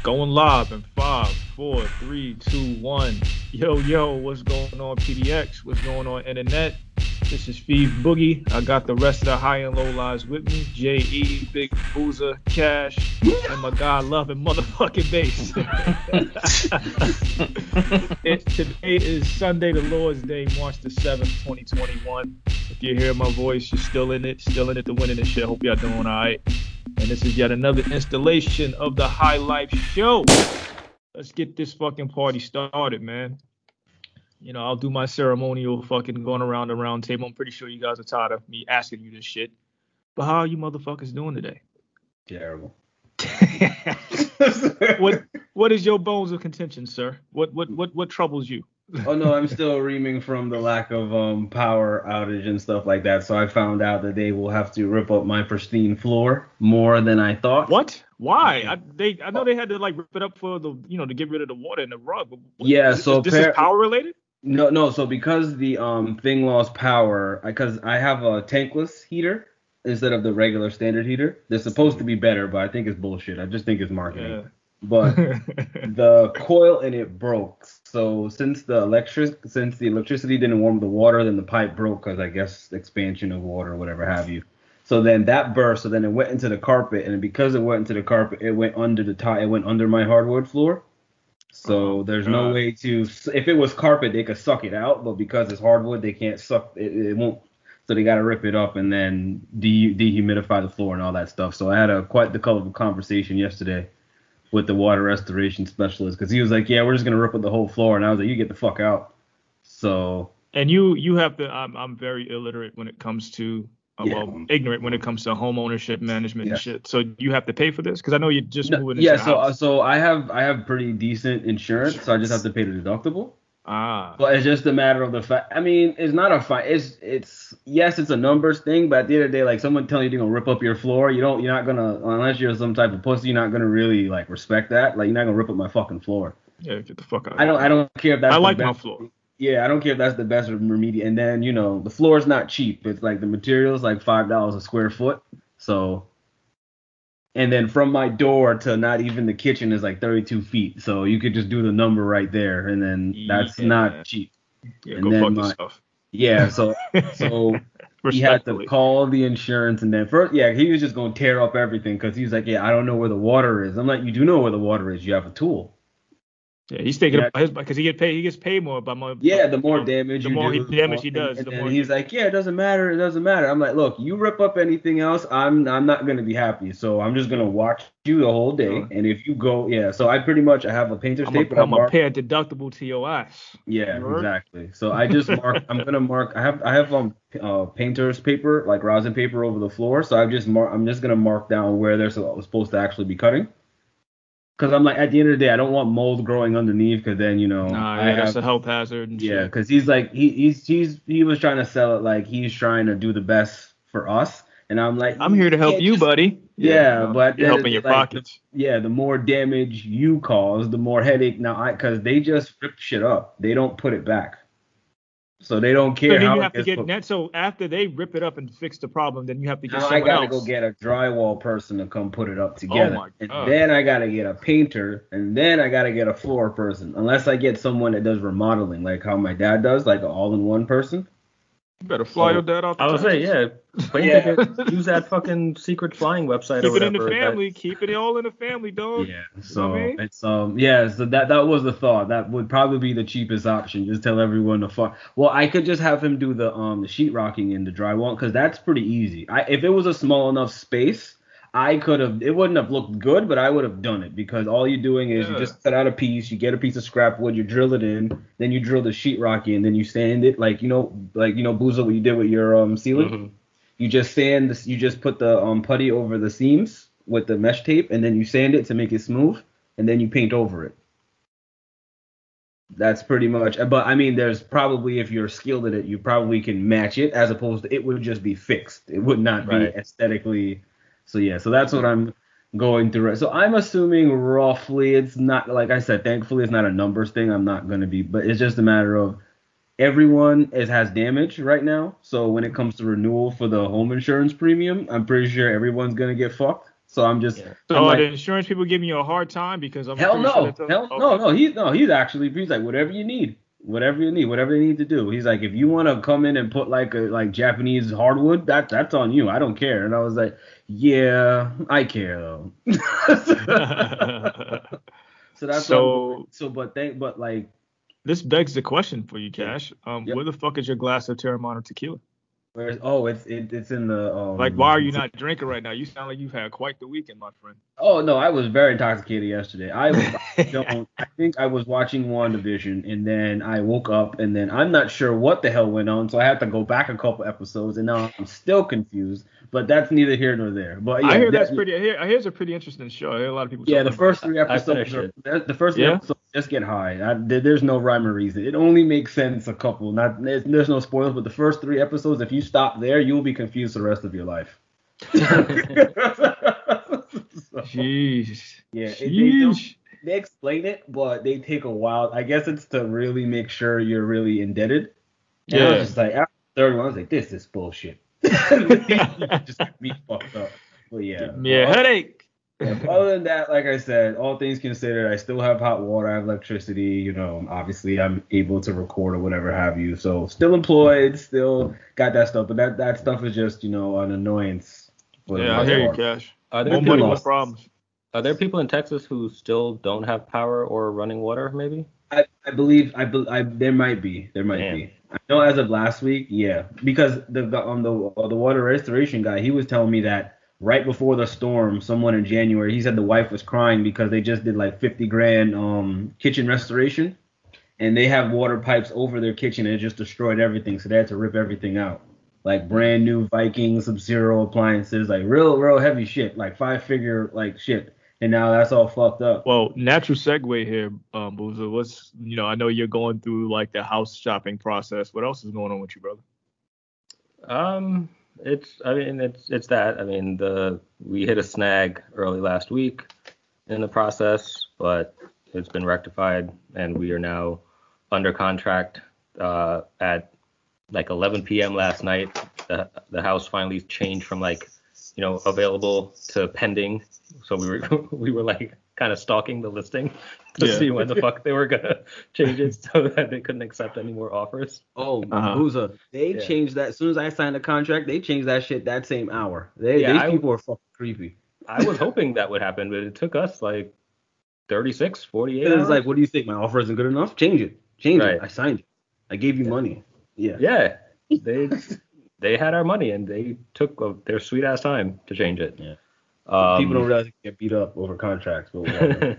Going live in 5, 4, 3, 2, 1. Yo, what's going on, PDX? What's going on, Internet? This is Steve Boogie. I got the rest of the high and low lives with me. J.E., Big Boozer, Cash, and my God-loving motherfucking bass. Today is Sunday, the Lord's Day, March the 7th, 2021. If you hear my voice, you're still in it to winning this shit. Hope y'all doing all right. And this is yet another installation of the High Life Show. Let's get this fucking party started, man. You know, I'll do my ceremonial fucking going around the round table. I'm pretty sure you guys are tired of me asking you this shit. But how are you motherfuckers doing today? Terrible. What is your bones of contention, sir? What troubles you? Oh no, I'm still reaming from the lack of power outage and stuff like that. So I found out that they will have to rip up my pristine floor more than I thought. What? Why? I know they had to like rip it up for the to get rid of the water in the rug. But this is power related? No. So because the thing lost power, because I have a tankless heater instead of the regular standard heater. They're supposed to be better, but I think it's bullshit. I just think it's marketing. Yeah. But the coil in it broke. So since the electricity didn't warm the water, then the pipe broke because I guess expansion of water or whatever have you. So then that burst. So then it went into the carpet, and because it went into the carpet, it went under the top. It went under my hardwood floor. So there's no way to. If it was carpet, they could suck it out, but because it's hardwood, they can't suck it. It won't. So they got to rip it up and then dehumidify the floor and all that stuff. So I had quite the colorful conversation yesterday with the water restoration specialist, because he was like, yeah, we're just gonna rip up the whole floor, and I was like, you get the fuck out. So and you have to. I'm very illiterate when it comes to ignorant when it comes to home ownership management and shit. So you have to pay for this, because I know you just moving into the house. So I have pretty decent insurance, so I just have to pay the deductible. But it's just a matter of the fact. I mean, it's not a fight. It's a numbers thing, but at the end of the day, like someone telling you they're gonna rip up your floor, you're not gonna, unless you're some type of pussy, you're not gonna really like respect that. Like you're not gonna rip up my fucking floor. Yeah, get the fuck out. I don't care if that's. I like my floor. Yeah, I don't care if that's the best remedial. And then the floor is not cheap. It's like the materials like $5 a square foot. So. And then from my door to not even the kitchen is like 32 feet. So you could just do the number right there. And then that's not cheap. Yeah, and go then fuck yourself. Yeah, so he had to call the insurance. And then first, he was just going to tear up everything because he was like, I don't know where the water is. I'm like, you do know where the water is. You have a tool. Yeah, he's thinking about his, because he gets paid more by more. Yeah, the more damage the more damage he does. And then he's like, it doesn't matter. I'm like, look, you rip up anything else, I'm not gonna be happy. So I'm just gonna watch you the whole day. And if you go, so I have a painter's tape. I'm gonna pay a deductible to your ass. Yeah, exactly. So I just mark. I'm gonna mark. I have painter's paper, like rosin paper, over the floor. So I'm just gonna mark down where they're supposed to actually be cutting. Because I'm like, at the end of the day, I don't want mold growing underneath, because then, that's a health hazard. And shit. Because he's like, he was trying to sell it like he's trying to do the best for us. And I'm like, I'm here to help you, buddy. Yeah, but you're helping your pockets. The more damage you cause, the more headache. Because they just rip shit up. They don't put it back. So they don't care. So then you have to get net. So after they rip it up and fix the problem, then you have to get someone else. I gotta go get a drywall person to come put it up together. Oh my God. And then I gotta get a painter, and then I gotta get a floor person. Unless I get someone that does remodeling, like how my dad does, like an all-in-one person. You better fly your dad out. I would say, use that fucking secret flying website. Keep it in the family. Keep it all in the family, dog. Yeah. So it's So that was the thought. That would probably be the cheapest option. Just tell everyone to fuck. Well, I could just have him do the sheetrocking in the drywall, because that's pretty easy. If it was a small enough space, I could have. It wouldn't have looked good, but I would have done it, because all you're doing is you just cut out a piece, you get a piece of scrap wood, you drill it in, then you drill the sheetrock in, then you sand it like Boozer, what you did with your ceiling. Mm-hmm. You just sand this. You just put the putty over the seams with the mesh tape, and then you sand it to make it smooth, and then you paint over it. That's pretty much. But I mean, there's probably, if you're skilled at it, you probably can match it, as opposed to it would just be fixed. It would not be aesthetically. So that's what I'm going through. So I'm assuming roughly, it's not, like I said, thankfully it's not a numbers thing. I'm not going to be, but it's just a matter of everyone has damage right now. So when it comes to renewal for the home insurance premium, I'm pretty sure everyone's going to get fucked. So I'm just. Yeah. So I'm are like, the insurance people giving you a hard time because I'm hell pretty sure no, that's hell no. He's actually he's like whatever you need, whatever they need to do. He's like if you want to come in and put like Japanese hardwood, that's on you. I don't care. And I was like, yeah, I care though. So that's but like this begs the question for you, yeah. Cash. Yep. Where the fuck is your glass of Terramana tequila? It's in the Like, why are you not drinking right now? You sound like you've had quite the weekend, my friend. Oh no, I was very intoxicated yesterday. I think I was watching WandaVision and then I woke up and then I'm not sure what the hell went on, so I had to go back a couple episodes and now I'm still confused. But that's neither here nor there. But yeah, I hear that's pretty. I hear it's a pretty interesting show. I hear a lot of people. Yeah, the first three episodes just get high. There's no rhyme or reason. It only makes sense a couple. There's no spoilers, but the first three episodes, if you stop there, you'll be confused the rest of your life. Jeez. Yeah, they explain it, but they take a while. I guess it's to really make sure you're really indebted. And I was just like, after the third one, I was like, this is bullshit. Just got me fucked up. But yeah. Yeah, headache. Other than that, like I said, all things considered, I still have hot water, I have electricity, you know, obviously I'm able to record or whatever have you. So still employed, still got that stuff, but that stuff is just, you know, an annoyance. Yeah, I hear you, Cash. Are there more money, more problems. Are there people in Texas who still don't have power or running water, maybe? I believe there might be. I know as of last week, yeah, because the water restoration guy, he was telling me that right before the storm, someone in January, he said the wife was crying because they just did like $50,000 kitchen restoration, and they have water pipes over their kitchen and it just destroyed everything, so they had to rip everything out, like brand new Viking Sub-Zero appliances, like real heavy shit, like 5-figure like shit. And now that's all fucked up. Well, natural segue here, Boozer. What's, you know, I know you're going through like the house shopping process. What else is going on with you, brother? It's that. I mean, we hit a snag early last week in the process, but it's been rectified, and we are now under contract. At like 11 p.m. last night, the house finally changed from like, you know, available to pending. So we were like kind of stalking the listing to see when the fuck they were gonna change it so that they couldn't accept any more offers. Oh, Booza, they changed that as soon as I signed the contract. They changed that shit that same hour. These people are fucking creepy. I was hoping that would happen, but it took us like 36, 48 hours. It was like, what do you think? My offer isn't good enough? Change it. It. I signed it. I gave you money. Yeah. Yeah. They had our money and they took their sweet ass time to change it. Yeah. People don't realize they get beat up over contracts, but whatever.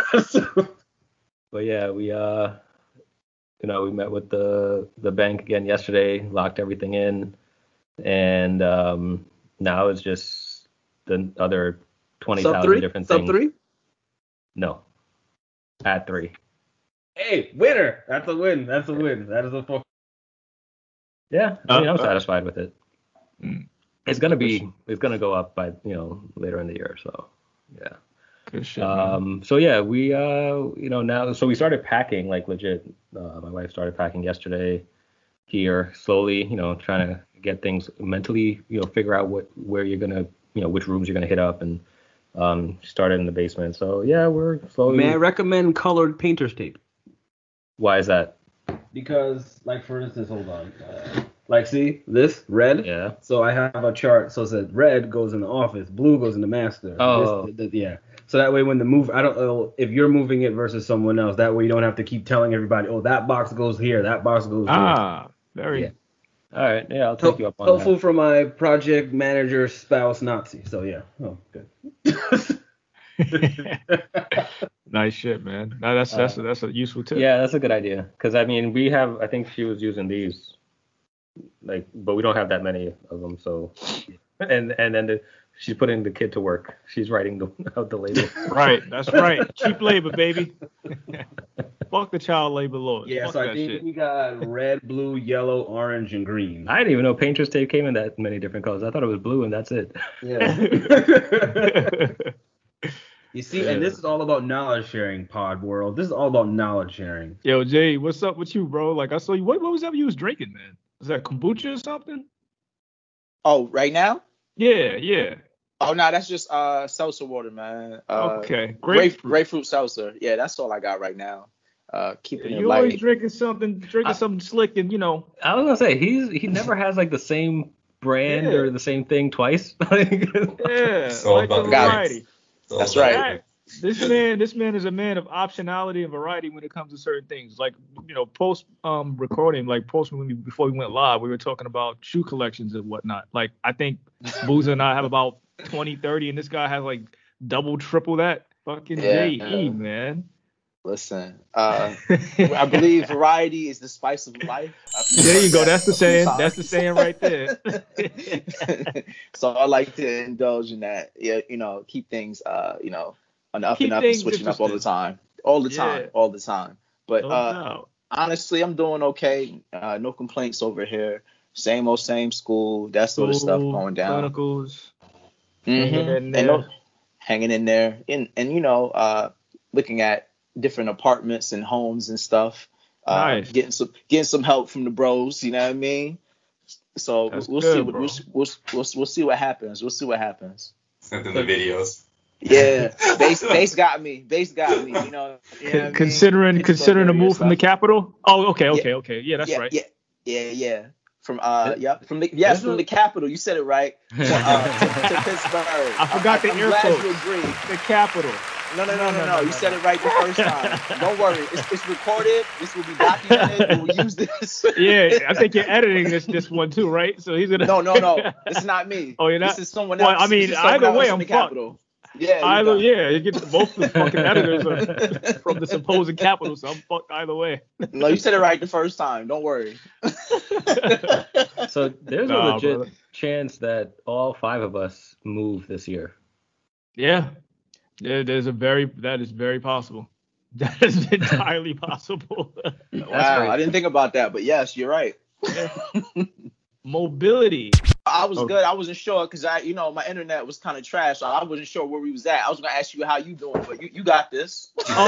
But yeah, we we met with the bank again yesterday, locked everything in, and now it's just the other 20,000 different things. Sub 3? No. At 3. Hey, winner! That's a win. That is a fuck. Yeah, I mean, I'm satisfied with it. It's gonna go up by later in the year. So yeah. Good shit. So yeah, we now so we started packing like legit. My wife started packing yesterday here slowly, trying to get things mentally, figure out where you're gonna, which rooms you're gonna hit up, and started in the basement. So yeah, we're slowly. May I recommend colored painter's tape? Why is that? Because, like, for instance, hold on. Like, see, this, red? Yeah. So I have a chart. So it says red goes in the office, blue goes in the master. Oh. Yeah. So that way when the move, I don't know if you're moving it versus someone else. That way you don't have to keep telling everybody, oh, that box goes here, that box goes here. Very. Yeah. All right. Yeah, I'll take you up on helpful for my project manager spouse Nazi. So, yeah. Oh, good. Nice shit, man. No, that's a useful tip. Yeah, that's a good idea. Because I mean, I think she was using these, like, but we don't have that many of them. So, and then she's putting the kid to work. She's writing out the label. Right, that's right. Cheap labor, baby. Fuck the child labor laws. Yeah, Fuck so I think we got red, blue, yellow, orange, and green. I didn't even know painter's tape came in that many different colors. I thought it was blue and that's it. Yeah. You see, and this is all about knowledge sharing, Pod World. This is all about knowledge sharing. Yo, Jay, what's up with you, bro? Like, I saw you. What was that you was drinking, man? Was that kombucha or something? Oh, right now? Yeah. Oh no, that's just seltzer water, man. Okay, grapefruit seltzer. Yeah, that's all I got right now. Keeping it You always light. drinking something slick, and I was gonna say he never has like the same brand or the same thing twice. Yeah, So like the about variety. That's right. This man is a man of optionality and variety when it comes to certain things. Like, post recording, like before we went live, we were talking about shoe collections and whatnot. Like, I think Boozer and I have about 20, 30, and this guy has like double, triple that. Fucking JE, man. Listen, I believe variety is the spice of life. There you go. That's the saying. That's the saying right there. So I like to indulge in that. Yeah, keep things, on the up and up and switching up all the time. All the time. But honestly, I'm doing okay. No complaints over here. Same old, same school. That sort of stuff going down. Clinicals. Hanging in there. And looking at different apartments and homes and stuff. Nice. Getting some help from the bros. You know what I mean? So we'll see what happens. We'll see what happens. Send them the videos. Yeah, base got me. Considering the move from the capital. Oh, okay. Yeah, that's right. Yeah. From the capital. You said it right. To Pittsburgh. I forgot the air quotes. You agree. The capital. No. You said it right the first time. Don't worry. It's recorded. This will be documented. We'll use this. Yeah, I think you're editing this one too, right? So he's gonna. No. It's not me. Oh, you're not. This is someone else. Well, I mean, either way, I'm fucked. Yeah. You get both the fucking editors are from the supposed capital, so I'm fucked either way. No, you said it right the first time. Don't worry. So there's a legit chance that all 5 of us move this year. Yeah. That is very possible. That is entirely possible. Wow, I didn't think about that, but yes, you're right. Mobility. I was good. I wasn't sure because my internet was kind of trash. So I wasn't sure where we was at. I was gonna ask you how you doing, but you got this.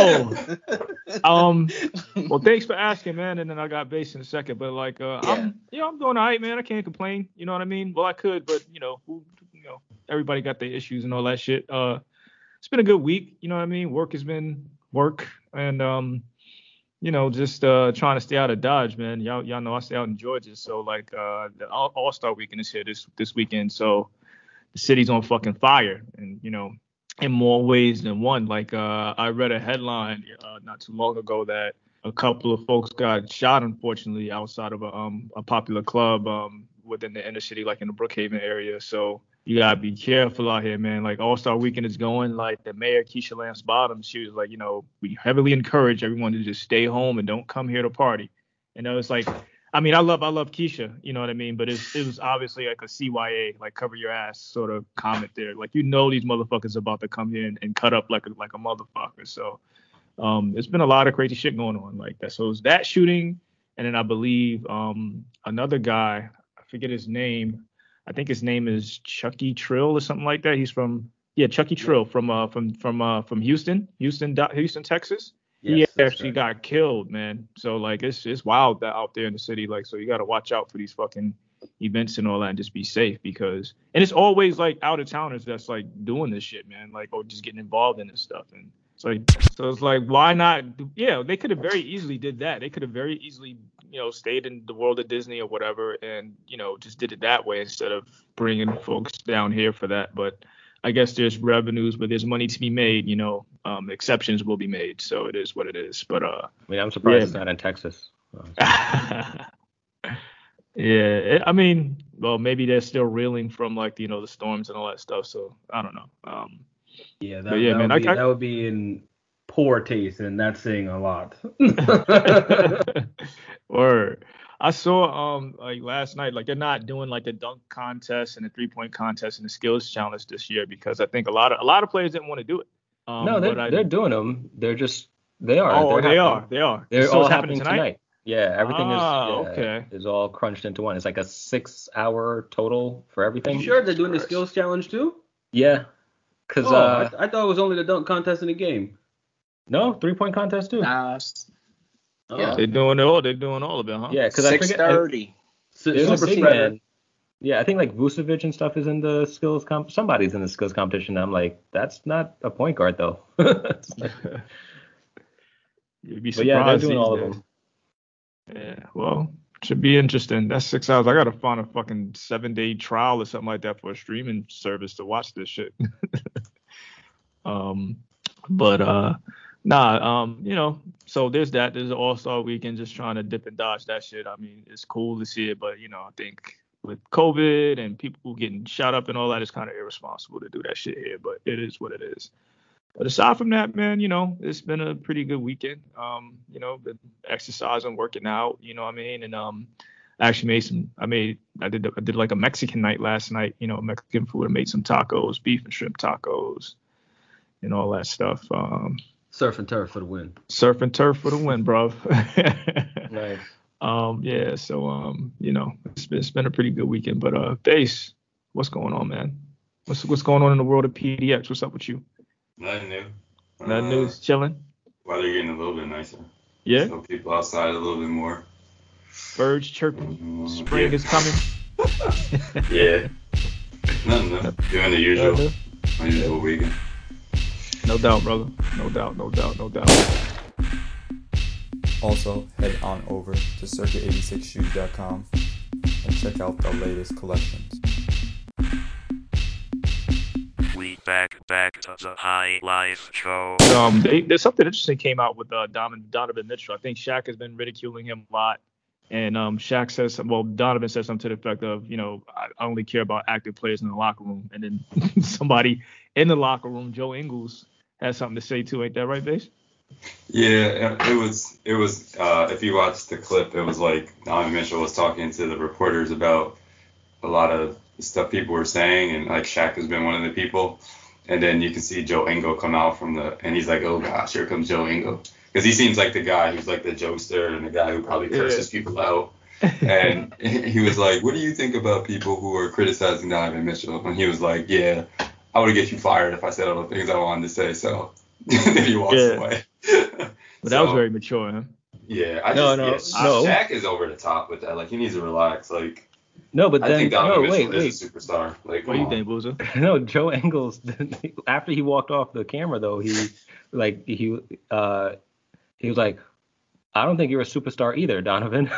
Well, thanks for asking, man. And then I got base in a second, but I'm doing all right, man. I can't complain. You know what I mean? Well, I could, but everybody got their issues and all that shit. It's been a good week. You know what I mean? Work has been work, and just trying to stay out of Dodge, man. Y'all know I stay out in Georgia, so the All-Star Weekend is here this weekend, so the city's on fucking fire, and in more ways than one. I read a headline not too long ago that a couple of folks got shot, unfortunately, outside of a popular club within the inner city, like in the Brookhaven area. So you gotta be careful out here, man. All-Star Weekend is going. The mayor, Keisha Lance Bottoms, she was like, we heavily encourage everyone to just stay home and don't come here to party. And it's I love Keisha, you know what I mean? But it was obviously like a CYA, cover your ass sort of comment there. These motherfuckers are about to come here and cut up like a motherfucker. So it's been a lot of crazy shit going on like that. So it's that shooting, and then I believe another guy, I forget his name. I think his name is Chucky Trill or something like that. He's from Chucky Trill from Houston, Texas. Yes, he actually got killed, man. So it's wild out there in the city. So you got to watch out for these fucking events and all that, and just be safe and it's always out of towners that's doing this shit, man. Or just getting involved in this stuff. And so it's why not? Yeah, they could have very easily did that. They could have very easily stayed in the world of Disney or whatever, and just did it that way instead of bringing folks down here for that. But I guess there's revenues, but there's money to be made. Exceptions will be made, so it is what it is. But I'm surprised it's not in Texas. Yeah, well, maybe they're still reeling from the storms and all that stuff. So I don't know. That would be in poor taste, and that's saying a lot. Or I saw last night, they're not doing the dunk contest and the 3-point contest and the skills challenge this year because I think a lot of players didn't want to do it. No, they're doing them. They are. Oh, they are. They're all happening tonight. Yeah, everything okay. is all crunched into one. It's like a 6-hour total for everything. You sure they're doing the skills challenge too? Yeah. Cause I thought it was only the dunk contest in the game. No, 3-point contest too. Nah. Yeah. They're doing all of it, huh? Yeah, because I forget. 6:30. There's a big man. Yeah, I think like Vucevic and stuff is in the skills somebody's in the skills competition. I'm like, that's not a point guard though. You'd be surprised. But yeah, they're doing all of them. Yeah, well, should be interesting. That's 6 hours. I gotta find a fucking 7-day trial or something like that for a streaming service to watch this shit. So there's that. There's an All-Star weekend, just trying to dip and dodge that shit. I mean, it's cool to see it, but I think with COVID and people getting shot up and all that, it's kind of irresponsible to do that shit here, but it is what it is. But aside from that, man, it's been a pretty good weekend. Been exercising, working out, you know what I mean? And I actually I did like a Mexican night last night, Mexican food. I made some tacos, beef and shrimp tacos and all that stuff. Surf and turf for the win. Surf and turf for the win, bro. Nice. Yeah, so it's been a pretty good weekend. But Bass, what's going on, man? What's going on in the world of PDX? What's up with you? Nothing new. Nothing new. Chilling. Weather getting a little bit nicer. Yeah. So people outside a little bit more. Birds chirping. Spring is coming. Yeah. Nothing new. Doing the usual. My usual weekend. No doubt, brother. No doubt. Also, head on over to circuit86shoes.com and check out the latest collections. Back to the High Life Show. There's something interesting came out with Donovan Mitchell. I think Shaq has been ridiculing him a lot. And Shaq says, Donovan says something to the effect of, I only care about active players in the locker room. And then somebody in the locker room, Joe Ingles, has something to say too. Ain't that right, Bass? Yeah, it was. If you watched the clip, it was like Donovan Mitchell was talking to the reporters about a lot of stuff people were saying, and like Shaq has been one of the people. And then you can see Joe Ingles come out and he's like, oh gosh, here comes Joe Ingles. Because he seems like the guy who's like the jokester and the guy who probably curses people out. And he was like, what do you think about people who are criticizing Donovan Mitchell? And he was like, yeah, I would get you fired if I said all the things I wanted to say. So then he walks away. But that was very mature, huh? Yeah, Shaq is over the top with that. Like, he needs to relax. Like, no, but then I think Donovan Mitchell is a superstar. Like, what do you think, Boozer? No, Joe Ingles. After he walked off the camera, though, he was like, I don't think you're a superstar either, Donovan.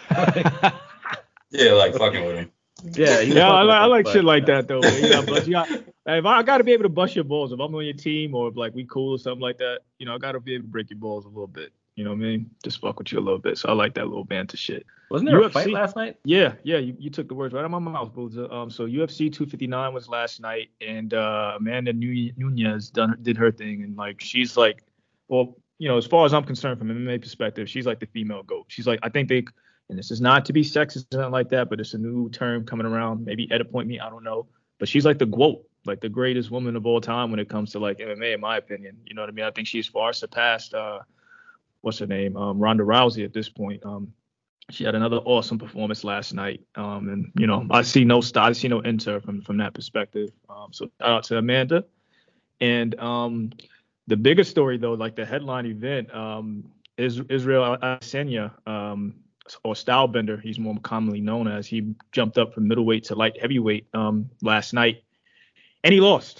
Yeah, like fucking with him. Yeah, I like shit like that though. If I gotta be able to bust your balls if I'm on your team or if like we cool or something like that, I gotta be able to break your balls a little bit. You know what I mean? Just fuck with you a little bit. So I like that little banter shit. Wasn't there a fight last night? Yeah. You took the words right out of my mouth, Boozer. So UFC 259 was last night, and Amanda Nunes did her thing, and like she's like, well, as far as I'm concerned from an MMA perspective, she's like the female GOAT. She's like, I think and this is not to be sexist or nothing like that, but it's a new term coming around. Maybe Ed appoint me, I don't know. But she's like the GOAT, like the greatest woman of all time when it comes to like MMA, in my opinion. You know what I mean? I think she's far surpassed what's her name? Ronda Rousey at this point. She had another awesome performance last night. And I see no enter from that perspective. So shout out to Amanda. And the bigger story though, like the headline event, is Israel Adesanya, or Stylebender, he's more commonly known as. He jumped up from middleweight to light heavyweight last night, and he lost.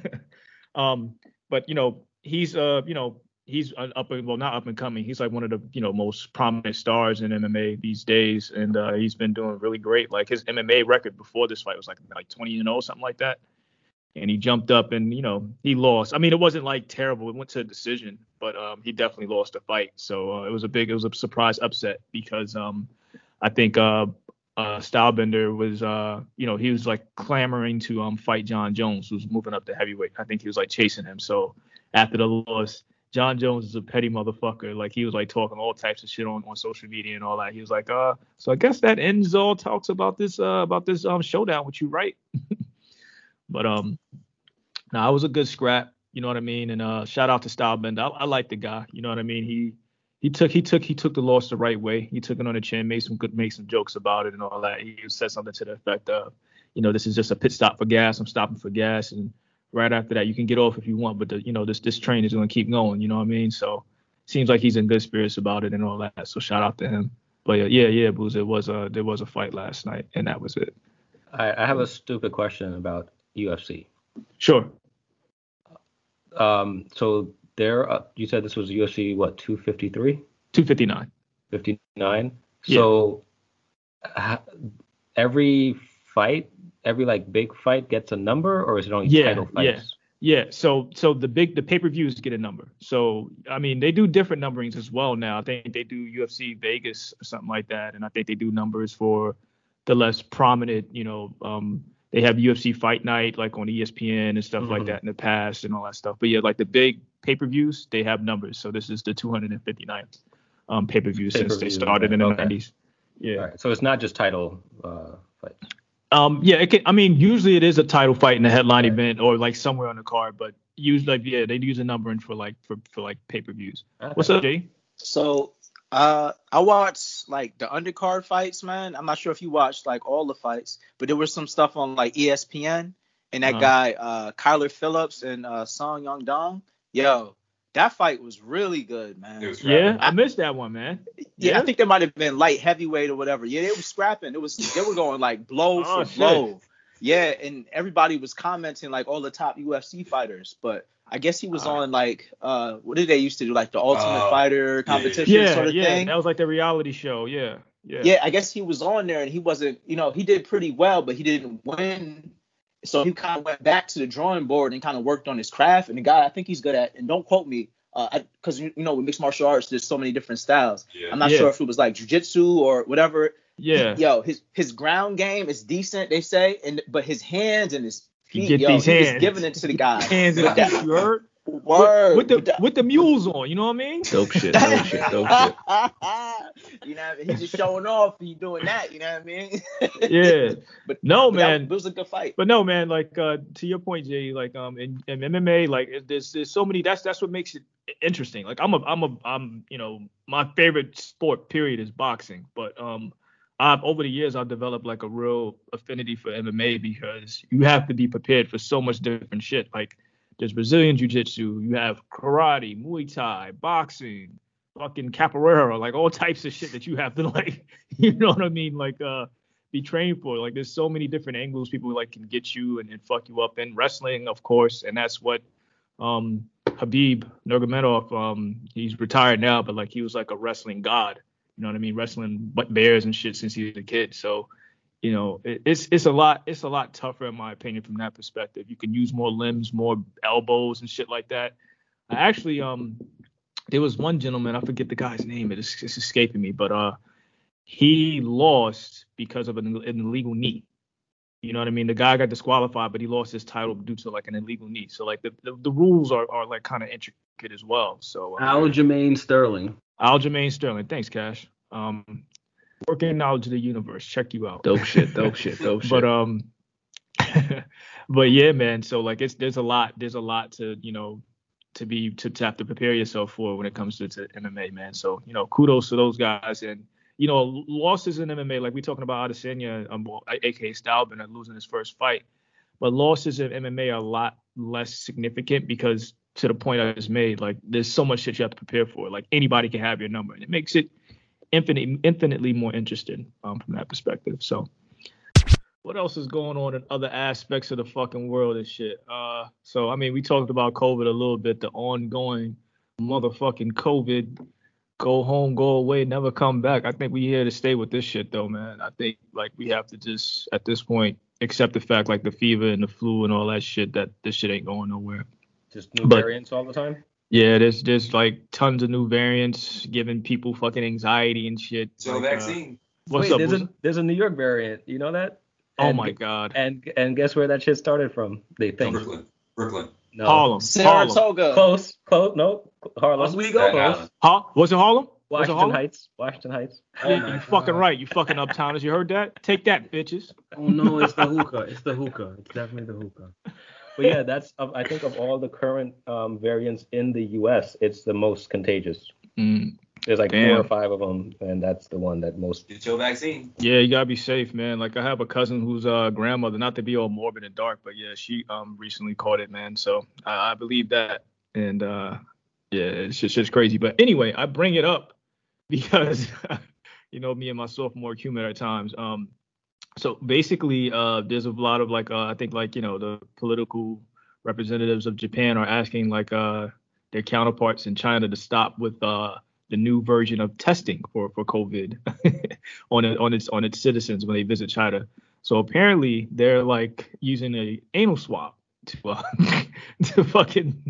But he's he's not up and coming. He's like one of the most prominent stars in MMA these days, and he's been doing really great. Like his MMA record before this fight was like 20-0, something like that. And he jumped up and he lost. I mean, it wasn't like terrible. It went to a decision, but he definitely lost the fight. So it was a surprise upset because I think Stylebender was he was like clamoring to fight John Jones, who's moving up to heavyweight. I think he was like chasing him. So after the loss, John Jones is a petty motherfucker. Like he was like talking all types of shit on social media and all that. He was like, so I guess that ends all talks about this showdown with you, right? But it was a good scrap, you know what I mean? And shout out to Stylebender. I like the guy, you know what I mean? He took the loss the right way. He took it on the chin, made some jokes about it and all that. He said something to the effect of, this is just a pit stop for gas. I'm stopping for gas, and right after that you can get off if you want, but this train is going to keep going, you know what I mean? So seems like he's in good spirits about it and all that. So shout out to him. But yeah, Booze, there was a fight last night, and that was it. I have a stupid question about UFC. Sure. So there, you said this was UFC, what, 253? 259. 59. Yeah. So every fight, every like big fight gets a number, or is it only title fights? Yeah. So the pay-per-views get a number. So I mean, they do different numberings as well now. I think they do UFC Vegas or something like that, and I think they do numbers for the less prominent. They have UFC Fight Night like on ESPN and stuff like that in the past and all that stuff. But yeah, like the big pay-per-views, they have numbers. So this is the 259th pay-per-view since they started in the 90s. Yeah. All right. So it's not just title fights. Yeah, it can. I mean, usually it is a title fight in the headline event or like somewhere on the card, but usually, they use a numbering for pay-per-views. Okay. What's up, Jay? So, I watched like the undercard fights, man. I'm not sure if you watched like all the fights, but there was some stuff on like ESPN and that guy, Kyler Phillips and Song Young Dong. Yo, that fight was really good, man. I missed that one, man. Yeah, I think they might have been light heavyweight or whatever. Yeah, they were scrapping. They were going like blow for blow. Yeah, and everybody was commenting like all the top UFC fighters. But I guess he was on like what did they used to do, like the Ultimate Fighter competition sort of thing? That was like the reality show. Yeah. Yeah, I guess he was on there and he wasn't, he did pretty well, but he didn't win. So he kind of went back to the drawing board and kind of worked on his craft. And the guy I think he's good at, and don't quote me, because with mixed martial arts, there's so many different styles. Yeah. I'm not sure if it was like jiu-jitsu or whatever. Yeah. His ground game is decent, they say, but his hands and his feet, he was giving it to the guy. Hands and feet, you heard? With the mules on, you know what I mean? Dope shit. You know what I mean? He's just showing off. He's doing that. You know what I mean? Yeah. But man, it was a good fight. But no, man, like to your point, Jay, like in MMA, like there's so many. That's what makes it interesting. Like I'm my favorite sport period is boxing, but over the years I've developed like a real affinity for MMA because you have to be prepared for so much different shit. Like there's Brazilian Jiu-Jitsu, you have karate, Muay Thai, boxing, fucking capoeira, like all types of shit that you have to like, you know what I mean? Like be trained for. Like there's so many different angles people like can get you and fuck you up in wrestling, of course, and that's what Khabib Nurmagomedov, he's retired now, but like he was like a wrestling god. You know what I mean? Wrestling bears and shit since he was a kid. So, it's a lot tougher in my opinion from that perspective. You can use more limbs, more elbows and shit like that. I actually there was one gentleman, I forget the guy's name, it's escaping me, but he lost because of an illegal knee. You know what I mean? The guy got disqualified, but he lost his title due to like an illegal knee. So like the rules are like kind of intricate as well. So Aljamain Sterling. Thanks, Cash. Working knowledge of the universe. Check you out. Dope shit. But but yeah, man. So like there's a lot to to have to prepare yourself for when it comes to MMA, man. So kudos to those guys. And losses in MMA, like we're talking about Adesanya, aka Stylebender, losing his first fight, but losses in MMA are a lot less significant because, to the point I just made, like there's so much shit you have to prepare for. Like anybody can have your number, and it makes it infinitely more interesting from that perspective. So what else is going on in other aspects of the fucking world and shit? So I mean, we talked about COVID a little bit, the ongoing motherfucking COVID, go home, go away, never come back. I think we here to stay with this shit though, man. I think like we have to just at this point accept the fact, like the fever and the flu and all that shit, that this shit ain't going nowhere. Just new variants all the time? Yeah, there's like tons of new variants giving people fucking anxiety and shit. So like, vaccine. What's up? There's a New York variant. You know that? Oh my God. And guess where that shit started from? They think. Brooklyn. No. Harlem. Saratoga. Close. No. Harlem. Oswego. Close. Was it Harlem? Washington Heights. Yeah, you fucking right. You fucking uptowners. You heard that? Take that, bitches. Oh no, it's the hookah. It's definitely the hookah. But yeah, that's I think of all the current variants in the U.S., it's the most contagious. There's like 4 or 5 of them, and that's the one that most. Get your vaccine. Yeah, you gotta be safe, man. Like I have a cousin whose grandmother, not to be all morbid and dark, but yeah, she recently caught it, man. So I believe that, and yeah, it's just crazy. But anyway, I bring it up because me and my sophomore humor at times. So basically, there's a lot of like I think like the political representatives of Japan are asking like their counterparts in China to stop with the new version of testing for COVID on its citizens when they visit China. So apparently they're like using a anal swab to fucking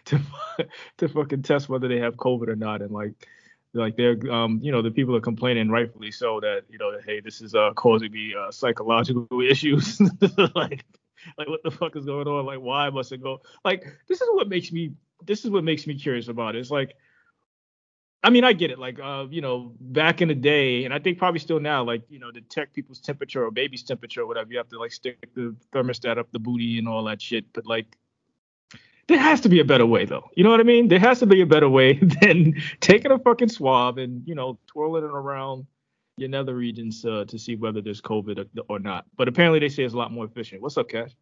test whether they have COVID or not, and like they're the people are complaining rightfully so that hey, this is causing me psychological issues. like what the fuck is going on? Like why must it go? Like this is what makes me curious about it. It's like, I mean, I get it. Like, back in the day, and I think probably still now, like, to check people's temperature or baby's temperature or whatever, you have to like stick the thermostat up the booty and all that shit. But like, there has to be a better way, though. You know what I mean? There has to be a better way than taking a fucking swab and twirling it around your nether regions to see whether there's COVID or not. But apparently, they say it's a lot more efficient. What's up, Cash?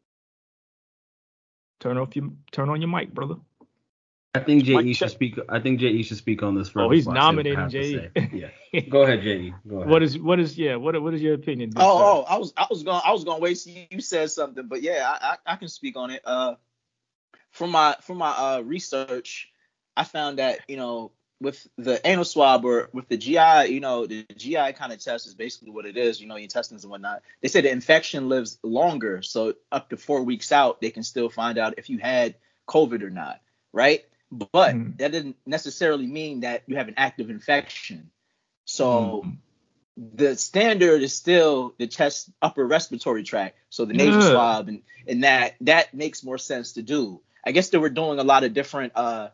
Turn on your mic, brother. I think J.E. should speak. I think J.E. should speak on this. Oh, he's nominating J.E. Yeah. Go ahead, J.E. Go ahead. What is your opinion? I was gonna wait till you said something, but yeah, I can speak on it. From my research, I found that with the anal swab or with the GI, the GI kind of test is basically what it is. Your intestines and whatnot. They say the infection lives longer, so up to 4 weeks out, they can still find out if you had COVID or not, right? But that doesn't necessarily mean that you have an active infection. So the standard is still the chest upper respiratory tract. So the nasal swab and that makes more sense to do. I guess they were doing a lot of different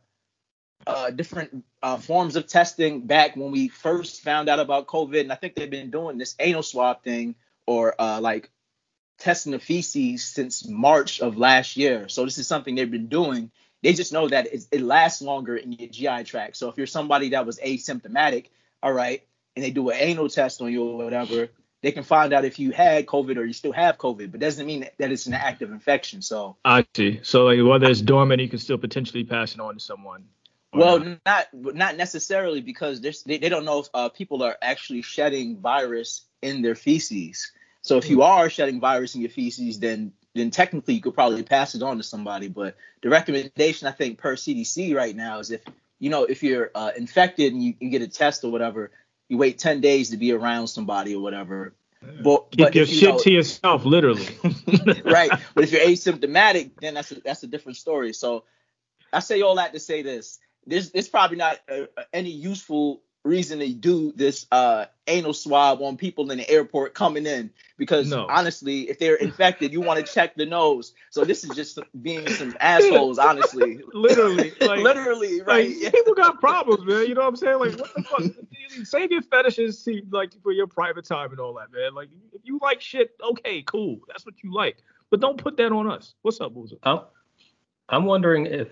forms of testing back when we first found out about COVID. And I think they've been doing this anal swab thing or like testing the feces since March of last year. So this is something they've been doing. They just know that it lasts longer in your GI tract. So if you're somebody that was asymptomatic, all right, and they do an anal test on you or whatever, they can find out if you had COVID or you still have COVID, but doesn't mean that it's an active infection. So I see. So like whether it's dormant, you can still potentially pass it on to someone. Well, not necessarily, because they don't know if people are actually shedding virus in their feces. So if you are shedding virus in your feces, then technically you could probably pass it on to somebody. But the recommendation, I think, per CDC right now is if you're infected and you get a test or whatever, you wait 10 days to be around somebody or whatever. Keep your shit to yourself, literally. Right. But if you're asymptomatic, then that's a different story. So I say all that to say this. There's probably not any useful reason to do this anal swab on people in the airport coming in, because honestly, if they're infected, you want to check the nose. So this is just being some assholes, honestly. Literally, right? Yeah. People got problems, man. You know what I'm saying? Like, what the fuck? Save your fetishes, like for your private time and all that, man. Like, if you like shit, okay, cool, that's what you like, but don't put that on us. What's up, Boozer? I'm wondering if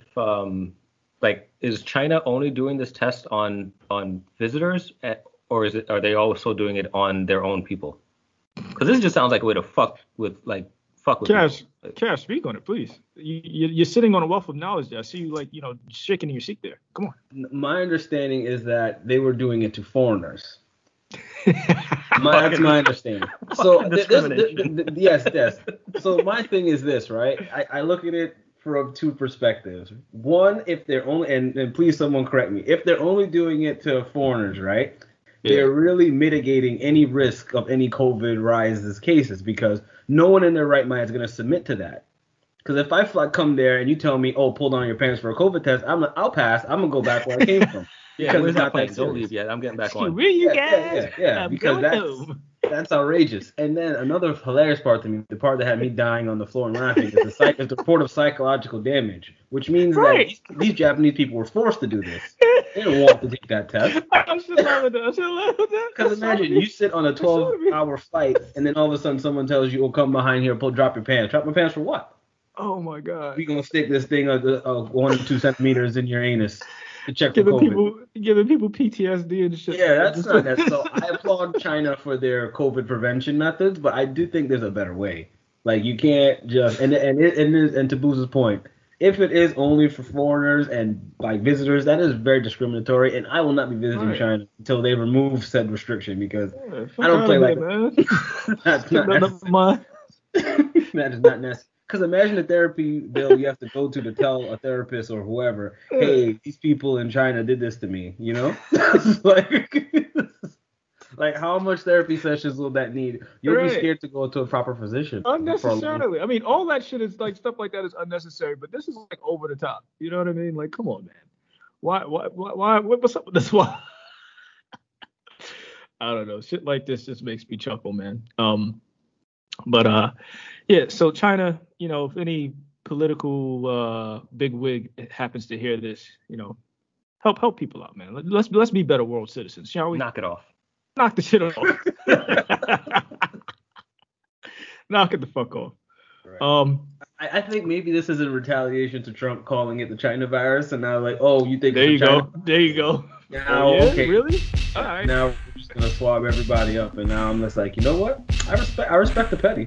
is China only doing this test on visitors, or are they also doing it on their own people? Because this just sounds like a way to fuck with Cash, speak on it, please. You're sitting on a wealth of knowledge there. I see you shaking in your seat there. Come on. My understanding is that they were doing it to foreigners. That's my understanding. So yes. So my thing is this, right? I look at it from two perspectives. One, if they're only, and please someone correct me, if they're only doing it to foreigners, right? Yeah. They're really mitigating any risk of any COVID rises cases, because no one in their right mind is going to submit to that. Because if I come there and you tell me, oh, pull down your pants for a COVID test, I'll pass. I'm going to go back where I came from. Yeah, where's that plane? Don't leave yet. I'm getting back on. Where you guys? Yeah, because that's outrageous. And then another hilarious part to me, the part that had me dying on the floor and laughing, is the report of psychological damage, which means that these Japanese people were forced to do this. They didn't want to take that test. I should laugh at that. Because imagine you sit on a 12-hour flight, and then all of a sudden someone tells you, "Oh, come behind here, drop your pants." Drop my pants for what? Oh my God. We're gonna stick this thing 1 or 2 centimeters in your anus to check for COVID. Giving people PTSD and shit. Yeah, that's not that. So I applaud China for their COVID prevention methods, but I do think there's a better way. Like, you can't just and to Booz's point, if it is only for foreigners and like visitors, that is very discriminatory, and I will not be visiting China until they remove said restriction because I don't play like man. That's not necessary. That is not necessary. Because imagine the therapy bill you have to go to tell a therapist or whoever, hey, these people in China did this to me, you know? Like how much therapy sessions will that need? You'll be scared to go to a proper physician. Unnecessarily. I mean, all that shit is like stuff like that is unnecessary, but this is like over the top. You know what I mean? Like, come on, man. Why? What's up with this? Why? I don't know. Shit like this just makes me chuckle, man. Yeah. So China, you know, if any political bigwig happens to hear this, you know, help people out, man. Let's be better world citizens, shall we? Knock it off. Knock the shit off. Knock it the fuck off. Right. I think maybe this is in retaliation to Trump calling it the China virus, and now like, oh, you think there you go. There you go. Now, okay. Really? All right. Now we're just gonna swab everybody up, and now I'm just like, you know what? I respect the petty.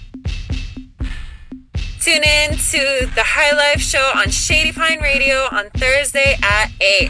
Tune in to the High Life Show on Shady Pine Radio on Thursday at 8.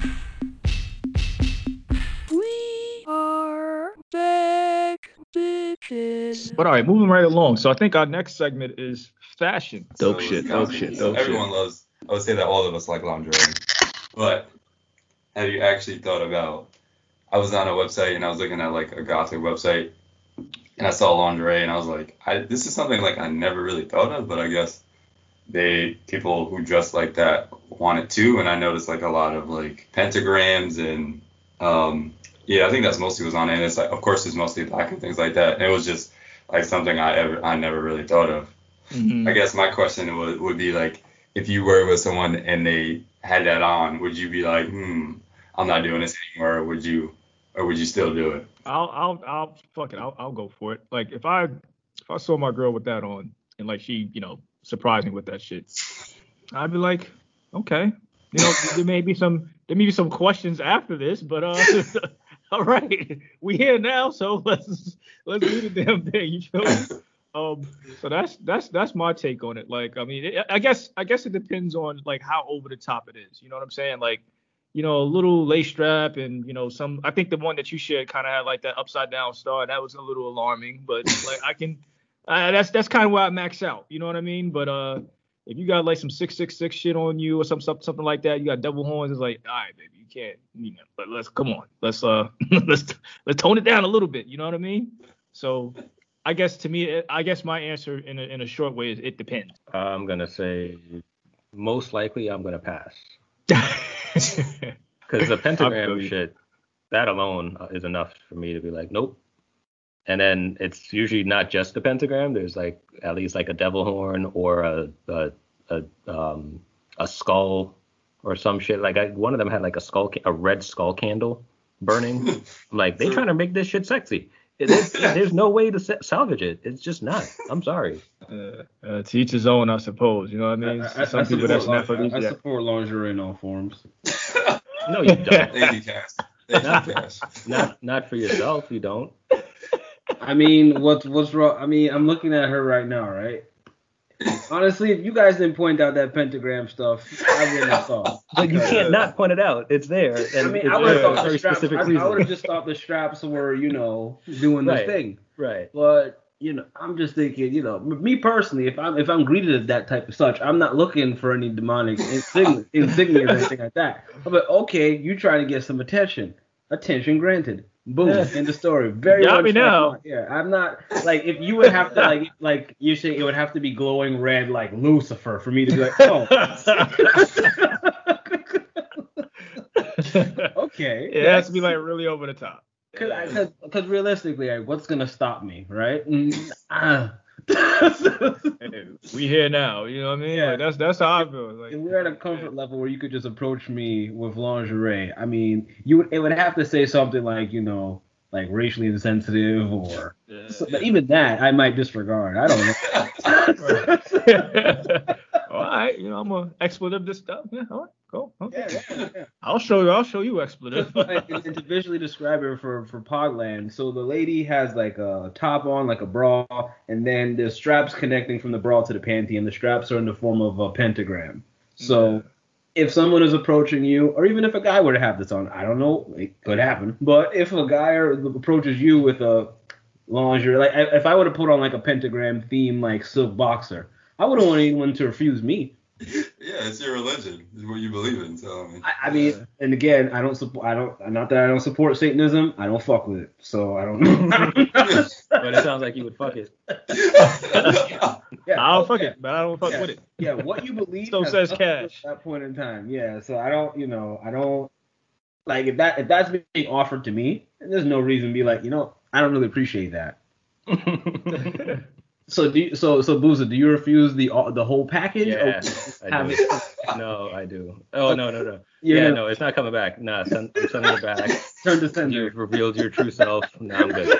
We are back, bitches. But all right, moving right along. So I think our next segment is fashion. Dope shit. Everyone loves. I would say that all of us like lingerie, but have you actually thought about? I was on a website and I was looking at like a gothic website, and I saw lingerie and I was like, this is something like I never really thought of, but I guess people who dress like that want it too. And I noticed like a lot of like pentagrams and I think that's mostly was on it. And it's like, of course, it's mostly black and things like that. And it was just like something I never really thought of. Mm-hmm. I guess my question would be like, if you were with someone and they had that on, would you be like, I'm not doing this anymore, or would you still do it? I'll go for it. Like if I saw my girl with that on and like she, you know, surprised me with that shit, I'd be like, okay, you know, there may be some questions after this, but all right, we here now, so let's do the damn thing, you feel me? So that's my take on it. Like, I mean, I guess it depends on like how over the top it is. You know what I'm saying? Like, you know, a little lace strap and, you know, I think the one that you shared kind of had like that upside down star. And that was a little alarming, but like that's kind of where I max out. You know what I mean? But if you got like some 666 shit on you or something like that, you got double horns. It's like, all right, baby, you can't, you know, but let's tone it down a little bit. You know what I mean? So I guess my answer in a short way is it depends. I'm gonna say most likely I'm gonna pass. Because the pentagram shit, that alone is enough for me to be like, nope. And then it's usually not just the pentagram. There's like at least like a devil horn or a skull or some shit. Like one of them had like a red skull candle burning. I'm like, they trying to make this shit sexy. There's no way to salvage it. It's just not. I'm sorry. To each his own, I suppose. You know what I mean? Some people that's not for these. I support lingerie in all forms. No, you don't. Thank you, Cass. Not for yourself. You don't. I mean, what's wrong? I mean, I'm looking at her right now, right? Honestly, if you guys didn't point out that pentagram stuff, I wouldn't have thought. But you can't not point it out. It's there. And I mean, I would have thought the straps. I would have just thought the straps were, you know, doing this thing. Right. But you know, I'm just thinking, you know, me personally, if I'm greeted as that type of such, I'm not looking for any demonic insignia or anything like that. But okay, you try to get some attention. Attention granted. Boom. End of story. Very got me now. Yeah, I'm not like if you would have to like you say it would have to be glowing red like Lucifer for me to be like, oh. Okay. It has to be like really over the top. Because realistically, like, what's gonna stop me, right? We here now, you know what I mean? Yeah. Like, that's how I feel. Like, if we're at a comfort level where you could just approach me with lingerie, I mean, it would have to say something like, you know, like racially insensitive or. But even that, I might disregard. I don't know. All right, you know, I'm gonna expletive this stuff. Yeah, all right, cool. Okay. Yeah. I'll show you expletive. And to visually describe it for Podland, so the lady has like a top on, like a bra, and then there's straps connecting from the bra to the panty, and the straps are in the form of a pentagram. So if someone is approaching you, or even if a guy were to have this on, I don't know, it could happen. But if a guy approaches you with a lingerie, like if I would have put on like a pentagram theme like silk boxer, I wouldn't want anyone to refuse me. Yeah, it's your religion. It's what you believe in. So I mean, and again, not that I don't support Satanism. I don't fuck with it, so I don't know. But it sounds like you would fuck it. Yeah, I don't fuck it, but I don't fuck with it. Yeah, what you believe still says cash at that point in time. Yeah, so I don't like if that's being offered to me, there's no reason to be like, I don't really appreciate that. So Booza, do you refuse the whole package? Yeah, I do. No, I do. Oh no. Yeah, no, it's not coming back. No, I'm sending it back. Turn to sender. You revealed your true self. Now I'm good.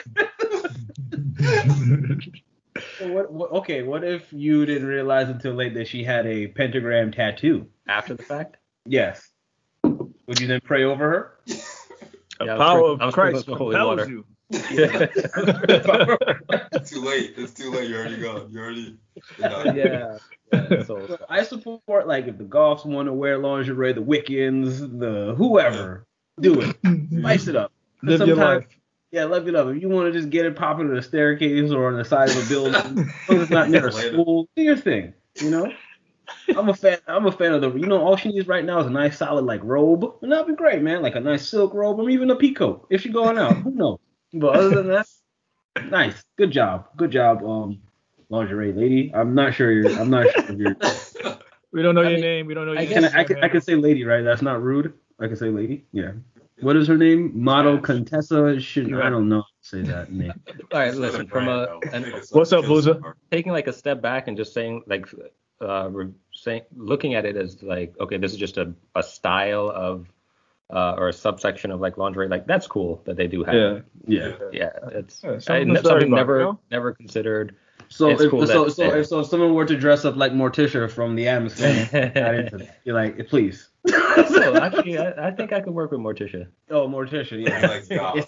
So what if you didn't realize until late that she had a pentagram tattoo? After the fact? Yes. Would you then pray over her? The power of Christ compels you. Yeah. It's too late. You're already gone. Yeah. So I support, like, if the Goths want to wear lingerie, the Wiccans, the whoever, do it. Spice it up. Live your life. Yeah, live it up. If you want to just get it popping on the staircase or on the side of a building, it's not near a school, do your thing. I'm a fan of all she needs right now is a nice solid like robe, and that'd be great, man. Like a nice silk robe, or even a peacoat if you're going out. Who knows? But other than that, nice. Good job, lingerie lady. I'm not sure if you're. We don't know your name. We don't know your name. I can say lady, right? That's not rude. I can say lady. Yeah. What is her name? Model Contessa. I don't know how to say that name. All right, listen. What's up, Booza? Taking like a step back and just saying like, looking at it as like, okay, this is just a style of, or a subsection of like lingerie. Like that's cool that they do have. Yeah. It's something never considered. So if someone were to dress up like Morticia from the Addams Family, you're like, please. So actually, I think I could work with Morticia. Oh, Morticia, yeah.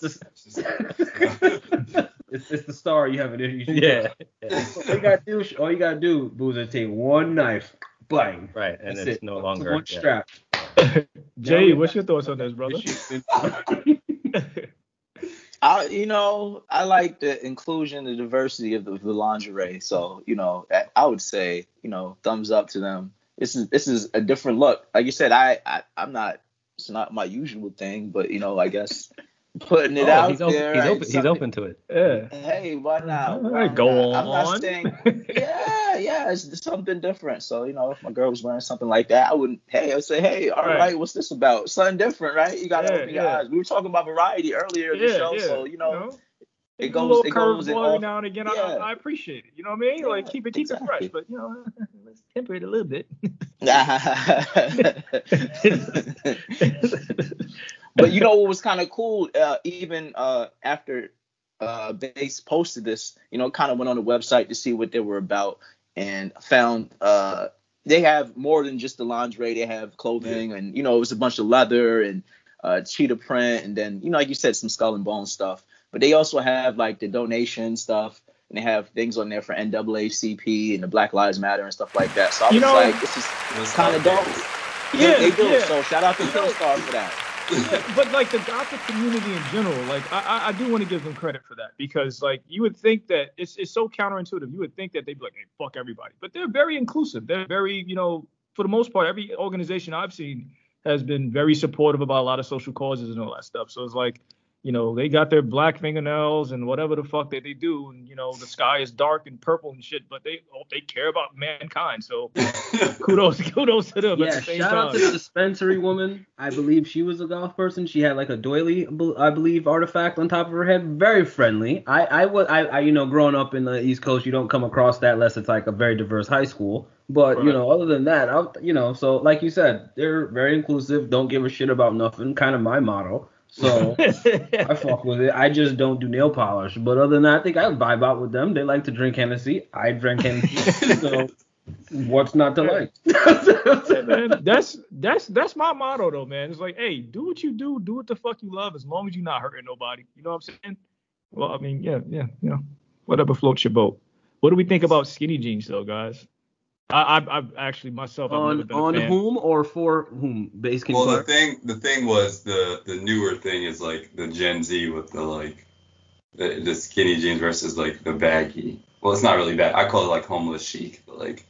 It's the star you have an issue. Yeah. All you gotta do, Booza, take one knife, bang. Right, and it's no longer one strap. Jay, what's your thoughts on this, brother? I like the inclusion, the diversity of the lingerie. So, I would say, thumbs up to them. This is a different look. Like you said, I'm not. It's not my usual thing, but I guess putting it out there. He's open to it. Yeah. Hey, why not? All right, go on. I'm not saying. Yeah, it's something different. So if my girl was wearing something like that, I'd say, hey, all right, what's this about? Something different, right? You gotta open your eyes. We were talking about variety earlier in the show, so it goes in all. Now and again. I appreciate it. You know what I mean? Like keep it fresh, but let's temper it a little bit. But what was kind of cool, even after Base posted this, kind of went on the website to see what they were about and found they have more than just the lingerie. They have clothing and, it was a bunch of leather and cheetah print and then, like you said, some skull and bone stuff. But they also have like the donation stuff and they have things on there for NAACP and the Black Lives Matter and stuff like that. So I was like, this is kind of dope. Yeah, they do. Yeah. So shout out to Killstar for that. Yeah, but like the Gothic community in general, like I do want to give them credit for that because like you would think that it's so counterintuitive. You would think that they'd be like, hey, fuck everybody, but they're very inclusive. They're very, for the most part, every organization I've seen has been very supportive about a lot of social causes and all that stuff. So it's like, they got their black fingernails and whatever the fuck that they do, and the sky is dark and purple and shit, but they care about mankind. So kudos to them. Yeah, at the same shout time. out to the dispensary woman. I believe she was a goth person. She had like a doily, I believe, artifact on top of her head. Very friendly. I growing up in the East Coast, you don't come across that unless it's like a very diverse high school. But right. Other than that, so like you said, they're very inclusive. Don't give a shit about nothing. Kind of my motto. So I fuck with it. I just don't do nail polish. But other than that, I think I vibe out with them. They like to drink Hennessy. I drink Hennessy. So what's not to like? Yeah, man, that's my motto though, man. It's like, hey, do what you do what the fuck you love, as long as you're not hurting nobody. You know what I'm saying? Well, I mean, yeah, whatever floats your boat. What do we think about skinny jeans though, guys? I've actually myself I've never been a fan. On whom or for whom? Well, the thing was the newer thing is like the Gen Z with the like the skinny jeans versus like the baggy. Well, it's not really that. I call it like homeless chic, but like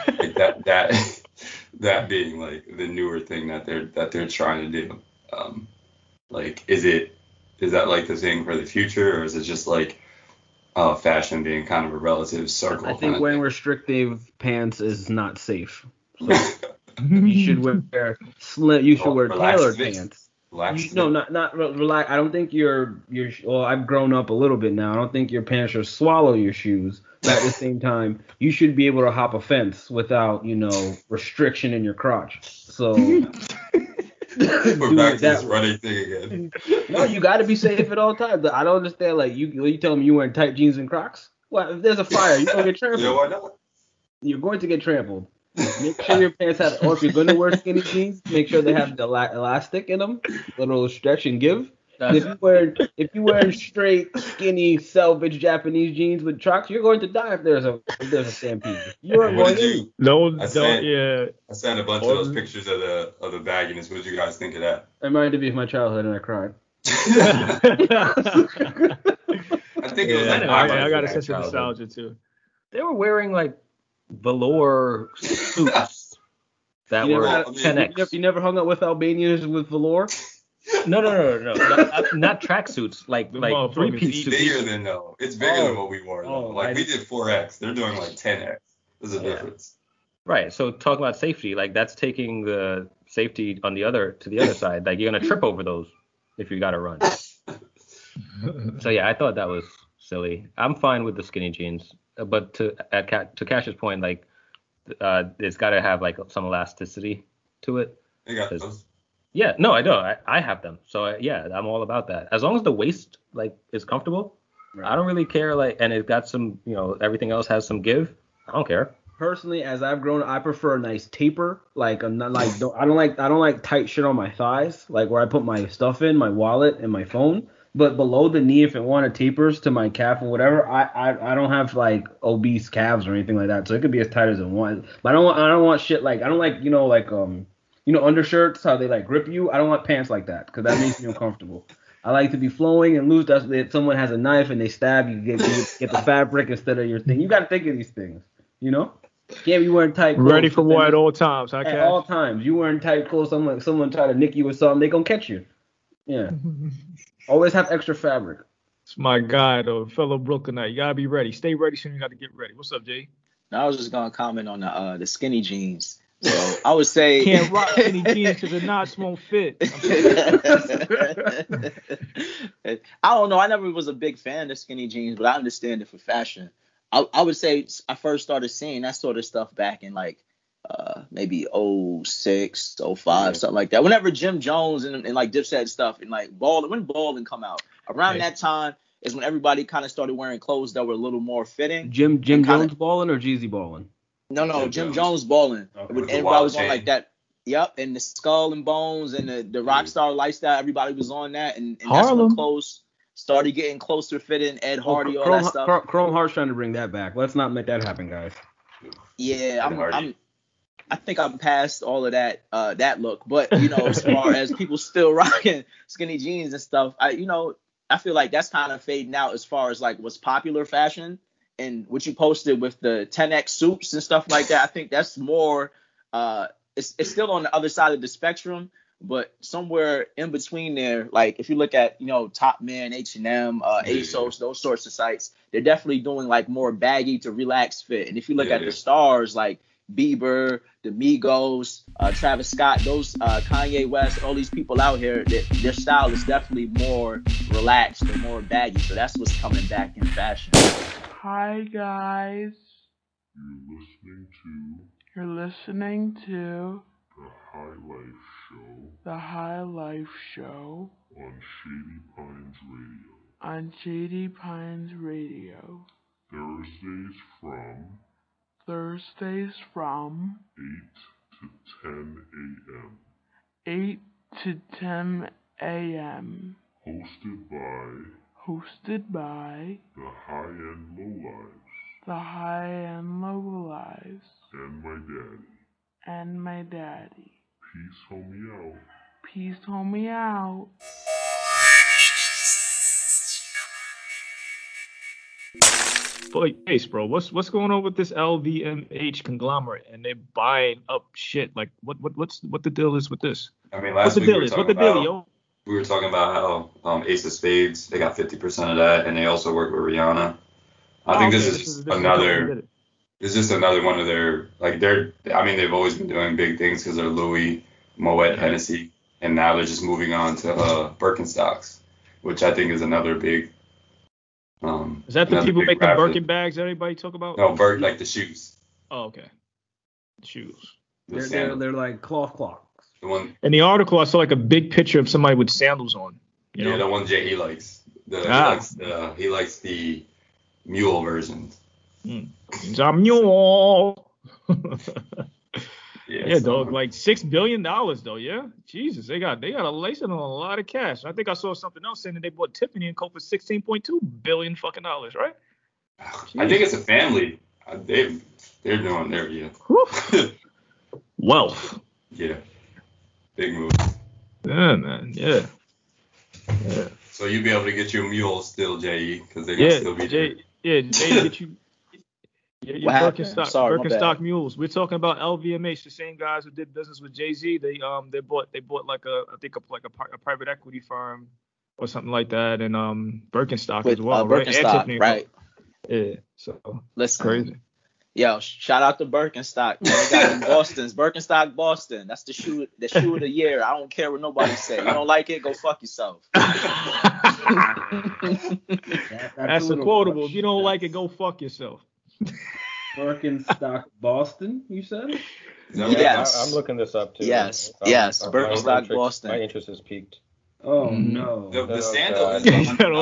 that being like the newer thing that they're trying to do. Like is that like the thing for the future, or is it just like fashion being kind of a relative circle? I think wearing restrictive pants is not safe. So you should wear tailored pants. Not relax. I don't think well, I've grown up a little bit now. I don't think your pants should swallow your shoes. But at the same time, you should be able to hop a fence without, restriction in your crotch. So we're back to this running thing again. No, you got to be safe at all times. I don't understand. Like you tell me you wearing tight jeans and Crocs. Well, if there's a fire, you're gonna get trampled. Yeah, why not? You're going to get trampled. Make sure your pants have, or if you're going to wear skinny jeans, make sure they have the elastic in them, a little stretch and give. If you wear straight, skinny, salvage Japanese jeans with Crocs, you're going to die if there's a stampede. What did you? I sent a bunch of those pictures of the bagginess. What did you guys think of that? It reminded me of my childhood, and I cried. I think it was I got a sense of nostalgia too. They were wearing like velour suits that were 10X. You never hung out with Albanians with velour? No. Not tracksuits, like 3-piece suits. It's bigger than what we wore. We did 4X. They're doing like 10X. There's a difference. Right. So talking about safety, like that's taking the safety to the other side. Like you're gonna trip over those if you gotta run. So yeah, I thought that was silly. I'm fine with the skinny jeans, but to Cash's point, like it's got to have like some elasticity to it. You got those. Yeah, no, I don't. I have them, so I'm all about that. As long as the waist like is comfortable, right. I don't really care. Like, and it got some, everything else has some give. I don't care. Personally, as I've grown, I prefer a nice taper. Like, I don't like tight shit on my thighs, like where I put my stuff in, my wallet and my phone. But below the knee, if it wanted tapers to my calf or whatever, I don't have like obese calves or anything like that, so it could be as tight as it wants. But I don't want shit like, I don't like undershirts, how they like grip you. I don't want pants like that because that makes me uncomfortable. I like to be flowing and loose. That's if someone has a knife and they stab you, get the fabric instead of your thing. You got to think of these things, Can't be wearing tight clothes. Ready for war at all times, huh, Cash? At all times. You wearing tight clothes, someone try to nick you with something, they gonna catch you. Yeah. Always have extra fabric. It's my guy, though, fellow Brooklynite. You gotta be ready. Stay ready, soon you gotta get ready. What's up, Jay? I was just gonna comment on the skinny jeans. So I would say can't rock skinny jeans because the knots won't fit. I don't know. I never was a big fan of skinny jeans, but I understand it for fashion. I would say I first started seeing that sort of stuff back in like maybe 06, 05, something like that. Whenever Jim Jones and like Dipset stuff and like Ballin come out, around that time is when everybody kind of started wearing clothes that were a little more fitting. Jim Jones ballin' or Jeezy ballin'? No, Jim Jones ballin'. Okay. Everybody was on like that. Yep, and the Skull and Bones and the Rockstar lifestyle, everybody was on that, and that's when clothes started getting closer fitting. Ed Hardy, all that stuff. Chrome Heart's trying to bring that back. Let's not make that happen, guys. Yeah, I think I'm past all of that look, but as far as people still rocking skinny jeans and stuff, I feel like that's kind of fading out as far as like what's popular fashion and what you posted with the 10X suits and stuff like that. I think that's more it's still on the other side of the spectrum, but somewhere in between there, like if you look at Top Man, H&M, ASOS, those sorts of sites, they're definitely doing like more baggy to relaxed fit. And if you look at the stars like Bieber, the Migos, Travis Scott, those Kanye West, all these people out here, their style is definitely more relaxed and more baggy. So that's what's coming back in fashion. Hi guys. You're listening to The High Life Show on Shady Pines Radio. Thursdays from 8 to 10 a.m. Hosted by The High and Low Lives. the high and low lives. And my daddy. And my daddy. Peace, homie out. Peace, homie out. But Ace, bro, what's going on with this LVMH conglomerate and they're buying up shit? Like, what the deal is with this? I mean, last week we were talking about how Ace of Spades, they got 50% of that, and they also work with Rihanna. I think this is another. It's just another one of their, like, they've always been doing big things because they're Louis, Moet, Hennessy, and now they're just moving on to Birkenstocks, which I think is another big. Is that the people making Birkin bags that everybody talk about? No, like the shoes. Oh, okay. Shoes. They're like cloth clocks. The one. In the article, I saw like a big picture of somebody with sandals on. You know? The one Jay likes. He likes the mule version. The mule. Yeah, dog. Like $6 billion though. Yeah, Jesus, they got a lace on a lot of cash. I think I saw something else saying that they bought Tiffany & Co. for $16.2 billion fucking dollars, right? I think it's a family. They're doing their wealth. Yeah, big move. Yeah, man. Yeah. So you'll be able to get your mule still, J.E., because they're gonna still be there. Yeah, Jay, get you. Your Birkenstock mules. We're talking about LVMH, the same guys who did business with Jay-Z. They bought like a private equity firm or something like that, and Birkenstock as well, right? Birkenstock, right? Yeah. So listen, crazy. Yo, shout out to Birkenstock. They got in Boston's Birkenstock Boston. That's the shoe of the year. I don't care what nobody say. You don't like it, go fuck yourself. That's a quotable. If you don't like it, go fuck yourself. Birkenstock Boston, you said? Yes. I'm looking this up too. Yes. Birkenstock Boston. My interest has peaked. Oh no. The sandal is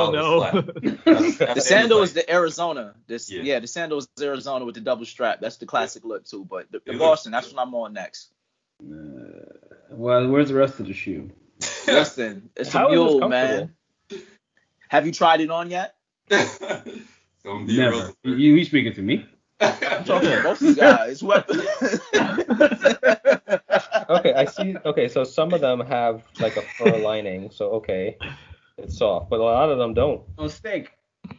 The sandal is the Arizona. The sandal is Arizona with the double strap. That's the classic look too. But the Boston, that's what I'm on next. Well, where's the rest of the shoe? Listen, it's a mule, man. Have you tried it on yet? Never. You speaking to me? I'm talking to both of you guys. What? Okay, I see. Okay, so some of them have like a fur lining, so okay, it's soft, but a lot of them don't. Oh, steak.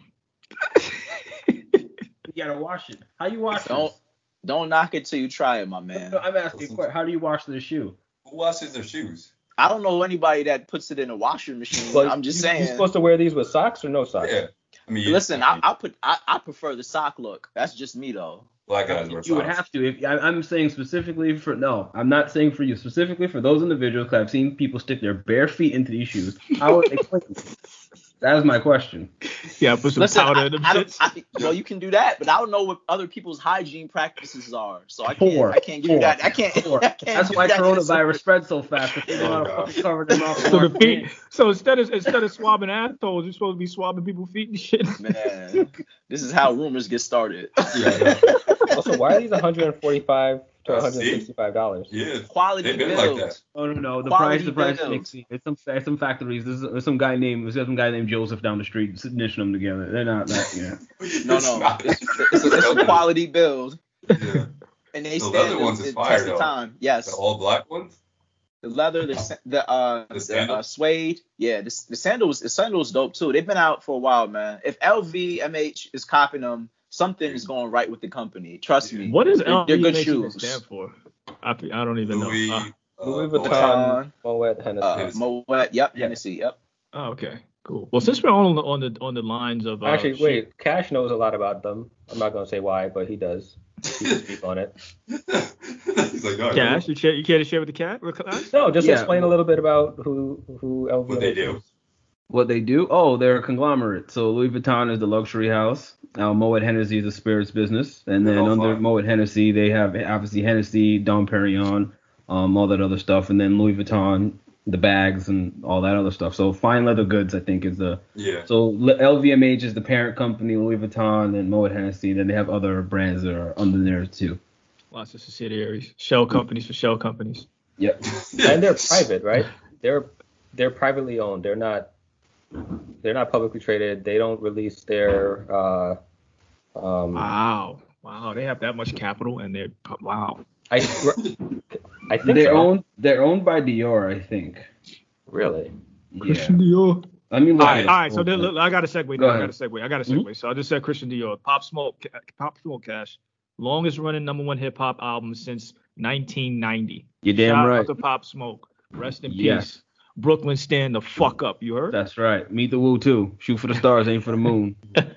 You gotta wash it. How you wash it? Don't knock it till you try it, my man. I'm asking you a question. How do you wash the shoe? Who washes their shoes? I don't know anybody that puts it in a washing machine. Well, I'm just saying. You're supposed to wear these with socks or no socks? Yeah. I mean, listen, I prefer the sock look. That's just me though. Black guys wear socks. You would have to. I'm saying specifically I'm not saying for you. Specifically for those individuals, because I've seen people stick their bare feet into these shoes. How would they clean? That is my question. Yeah, put some powder in them shits. Well, you can do that, but I don't know what other people's hygiene practices are, so I can't give you that. I can't. That's why coronavirus spread so fast. They don't know how to cover them up. So instead of swabbing assholes, you're supposed to be swabbing people's feet and shit. Man, this is how rumors get started. Yeah. Also, why are these $145 to $165? Yeah, quality build. Like that. Oh no, the quality price. It's some factories. There's some guy named Joseph down the street snitching them together. They're not that. Yeah. No. It's a quality build. Yeah. And they stand the test of time. Yes. The all black ones. The leather, the suede. Yeah, the sandals dope too. They've been out for a while, man. If LVMH is copying them, something is going right with the company. Trust me. What is they're good shoes. stand for? I don't even know. Louis Vuitton, Moet, Hennessy. Moet, yep, Hennessy, yep. Oh, okay, cool. Well, since we're on the lines of actually, wait, Cash knows a lot about them. I'm not gonna say why, but he does. He can speak on it. He's like, oh, Cash, you care to share with the cat? No, just explain a little bit about who LVMH what they do. What they do? Oh, they're a conglomerate. So Louis Vuitton is the luxury house. Moet Hennessy is the spirits business. And then under Moet Hennessy, they have obviously Hennessy, Dom Perignon, all that other stuff. And then Louis Vuitton, the bags and all that other stuff. So fine leather goods, I think, is the... Yeah. So LVMH is the parent company, Louis Vuitton, and Moet Hennessy. Then they have other brands that are under there, too. Lots of subsidiaries. Shell companies for shell companies. Yep. And they're private, right? They're privately owned. They're not publicly traded. They don't release their Wow, they have that much capital, and they're wow. I think they're owned by Dior, I think. Really? Christian Dior. I mean, all right. So I got a segue. Go ahead. I got a segue. Mm-hmm. So I just said Christian Dior, Pop Smoke Cash, longest running #1 hip hop album since 1990. You're damn Shout right. out to Pop Smoke. Rest in peace. Brooklyn, stand the fuck up. You heard? That's right. Meet the Woo too. Shoot for the stars, aim for the moon.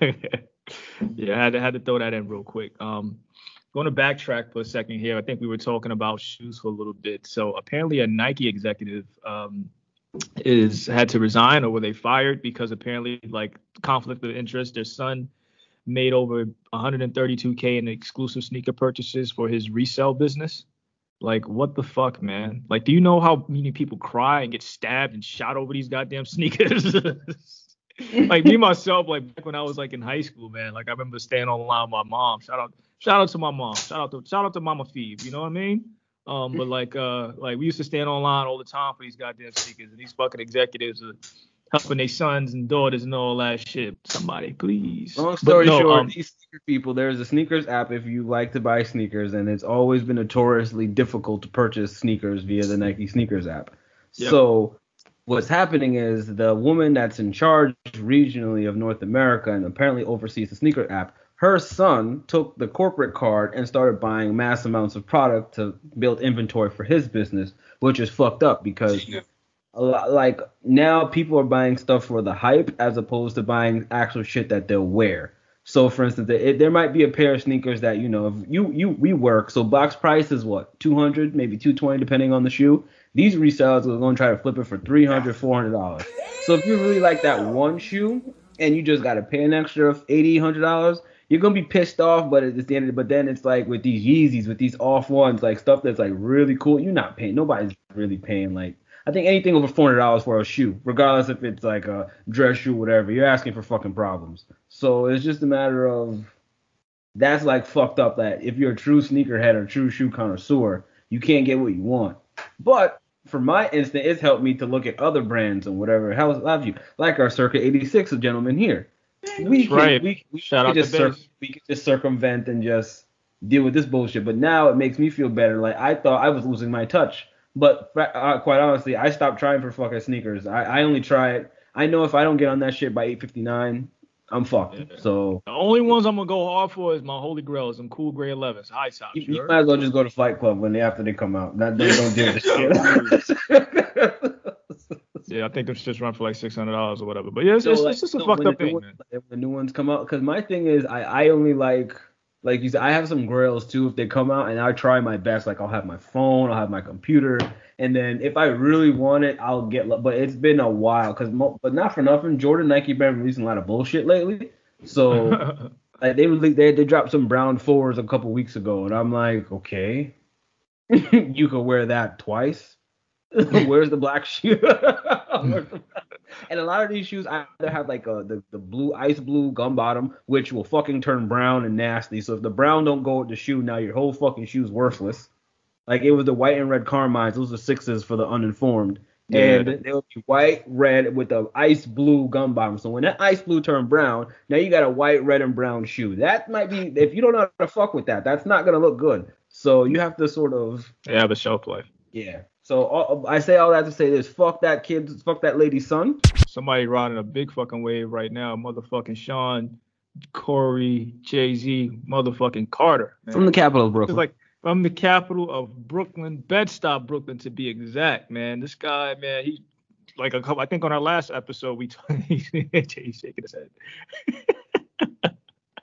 Yeah, I had to throw that in real quick. Going to backtrack for a second here. I think we were talking about shoes for a little bit. So apparently a Nike executive had to resign, or were they fired because apparently like conflict of interest. Their son made over $132K in exclusive sneaker purchases for his resale business. Like, what the fuck, man? Like, do you know how many people cry and get stabbed and shot over these goddamn sneakers? Like me myself, like back when I was like in high school, man. Like I remember staying online with my mom. Shout out to my mom. Shout out to Mama Phoebe. You know what I mean? But like we used to stand online all the time for these goddamn sneakers, and these fucking executives are helping their sons and daughters and all that shit. Somebody, please. Long story short, these sneaker people, there's a sneakers app if you like to buy sneakers, and it's always been notoriously difficult to purchase sneakers via the Nike sneakers app. Yep. So what's happening is the woman that's in charge regionally of North America and apparently oversees the sneaker app, her son took the corporate card and started buying mass amounts of product to build inventory for his business, which is fucked up because like now people are buying stuff for the hype as opposed to buying actual shit that they'll wear. So for instance, there might be a pair of sneakers that, you know, if we work, so box price is what, $200, maybe $220 depending on the shoe. These resellers are going to try to flip it for $300, $400. So if you really like that one shoe and you just got to pay an extra $80, $100, you're going to be pissed off, but it's the end of it. But then it's like with these Yeezys, with these off ones, like stuff that's like really cool, you're not paying. Nobody's really paying like, I think anything over $400 for a shoe, regardless if it's like a dress shoe, whatever, you're asking for fucking problems. So it's just a matter of, that's like fucked up that if you're a true sneakerhead or true shoe connoisseur, you can't get what you want. But for my instance, it's helped me to look at other brands and whatever have you, like our Circa 86 gentleman here. We can just circumvent and just deal with this bullshit. But now it makes me feel better. Like I thought I was losing my touch. But quite honestly, I stopped trying for fucking sneakers. I only try it. I know if I don't get on that shit by 8:59, I'm fucked. Yeah. So the only ones I'm gonna go hard for is my holy grail, some cool gray 11s, high tops. You might as well just go to Flight Club after they come out. Don't deal with this shit. Yeah, I think those just run for like $600 or whatever. But yeah, it's just a fucked up thing, man. When the new ones come out, because my thing is, I only like you said, I have some grails too if they come out, and I try my best. Like I'll have my phone, I'll have my computer, and then if I really want it, I'll get. But it's been a while, but not for nothing, Jordan Nike been releasing a lot of bullshit lately. So like they dropped some brown 4s a couple weeks ago, and I'm like, okay, you could wear that twice. Where's the black shoe? And a lot of these shoes either have like the blue ice blue gum bottom, which will fucking turn brown and nasty. So if the brown don't go with the shoe, now your whole fucking shoe's worthless. Like it was the white and red Carmines, those are 6s for the uninformed. Yeah. And they would be white, red with the ice blue gum bottom. So when that ice blue turned brown, now you got a white, red, and brown shoe. That might be, if you don't know how to fuck with that, that's not gonna look good. So you have to sort of have a shelf life. Yeah. So I say all that to say this: fuck that kid, fuck that lady's son. Somebody riding a big fucking wave right now, motherfucking Sean, Corey, Jay-Z, motherfucking Carter. Man. From the capital of Brooklyn. It's like from the capital of Brooklyn, Bed-Stuy, Brooklyn to be exact, man. This guy, man, he like I think on our last episode he's shaking his head.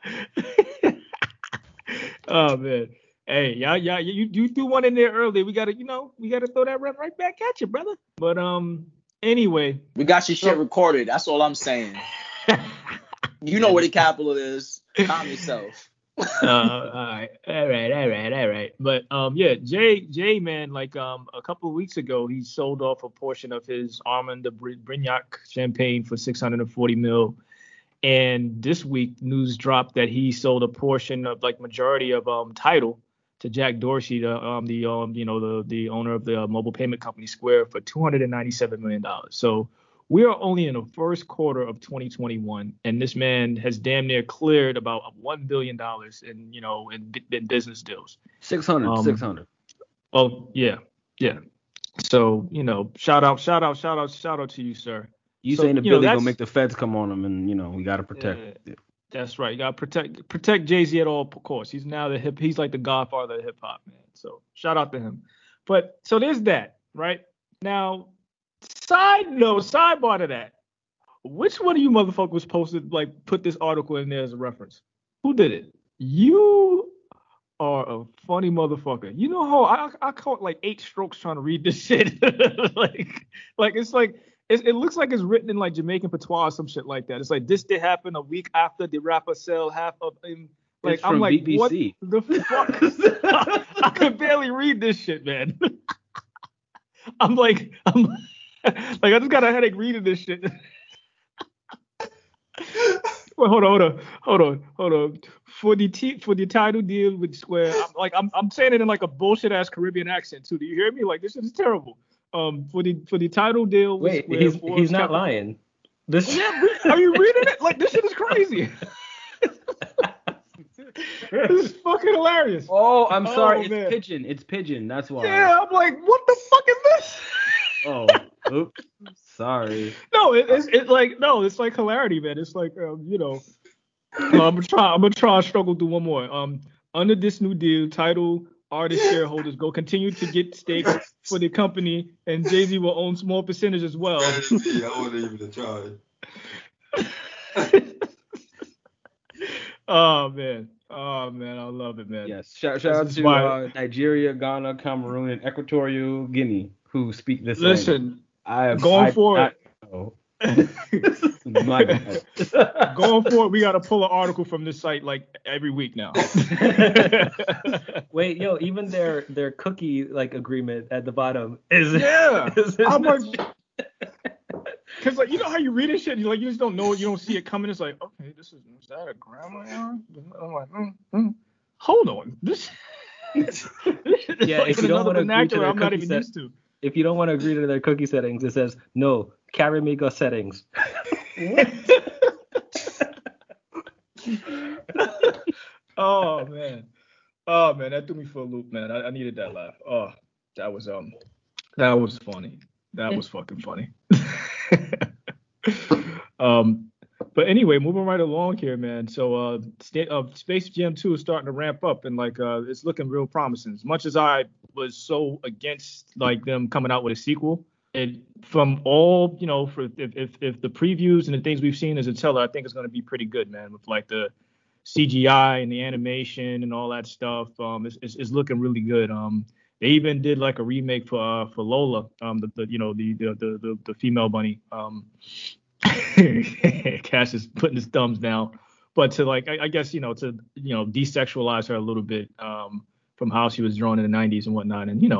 Oh man. Hey, yeah, you threw one in there earlier. We gotta throw that right back at you, brother. But anyway, we got your shit recorded. That's all I'm saying. You know where the capital is. Calm yourself. All right. But yeah, Jay, man, like a couple of weeks ago, he sold off a portion of his Armand de Brignac champagne for $640 million. And this week, news dropped that he sold a portion of like majority of Tidal to Jack Dorsey, the owner of the mobile payment company Square, for $297 million. So We are only in the first quarter of 2021, and this man has damn near cleared about $1 billion in business deals. 600. Oh yeah. So shout out to you, sir. You saying the Billy gonna make the feds come on him, and we gotta protect. That's right. You gotta protect Jay-Z at all costs. He's now he's like the godfather of hip hop, man. So shout out to him. But so there's that, right? Now, sidebar to that. Which one of you motherfuckers put this article in there as a reference? Who did it? You are a funny motherfucker. You know how I caught like 8 strokes trying to read this shit. It looks like it's written in like Jamaican patois or some shit like that. It's like this did happen a week after the rapper sell half of him. Like it's from I'm like, BBC. What the fuck? I could barely read this shit, man. I'm like I just got a headache reading this shit. Well, hold on. For the title deal with Square, I'm saying it in like a bullshit ass Caribbean accent too. Do you hear me? Like this shit is terrible. For the title deal with Square, he's not lying. Are you reading it? Like this shit is crazy. This is fucking hilarious. Oh, I'm sorry. It's pigeon. That's why. Yeah, I'm like, what the fuck is this? Oh, oops. Sorry. No, it's like hilarity, man. It's like I'm gonna try and struggle through one more. Under this new deal, title artist shareholders go continue to get stakes for the company, and Jay-Z will own small percentage as well. I wouldn't even try. Oh man, I love it, man. Yes, shout out to Nigeria, Ghana, Cameroon, and Equatorial Guinea who speak this language. Listen, going forward. My God. Going forward, we got to pull an article from this site like every week now. Wait, even their cookie agreement at the bottom is I'm like, because like how you read this shit, you just don't know it, you don't see it coming. It's like, okay, is that a grammar error? I'm like, hold on, this. If you don't want to agree to their cookie used to. If you don't want to agree to their cookie settings, it says no, Caramigo settings. Oh man, that threw me for a loop, man. I needed that laugh. Oh, that was funny. That was fucking funny. But anyway, moving right along here, man. So Space Jam 2 is starting to ramp up, and it's looking real promising. As much as I was so against them coming out with a sequel, and from all if the previews and the things we've seen as a teller, I think it's going to be pretty good, man. With the CGI and the animation and all that stuff, it's looking really good. They even did a remake for Lola, the female bunny. Cash is putting his thumbs down, but to I guess to desexualize her a little bit from how she was drawn in the 90s and whatnot, and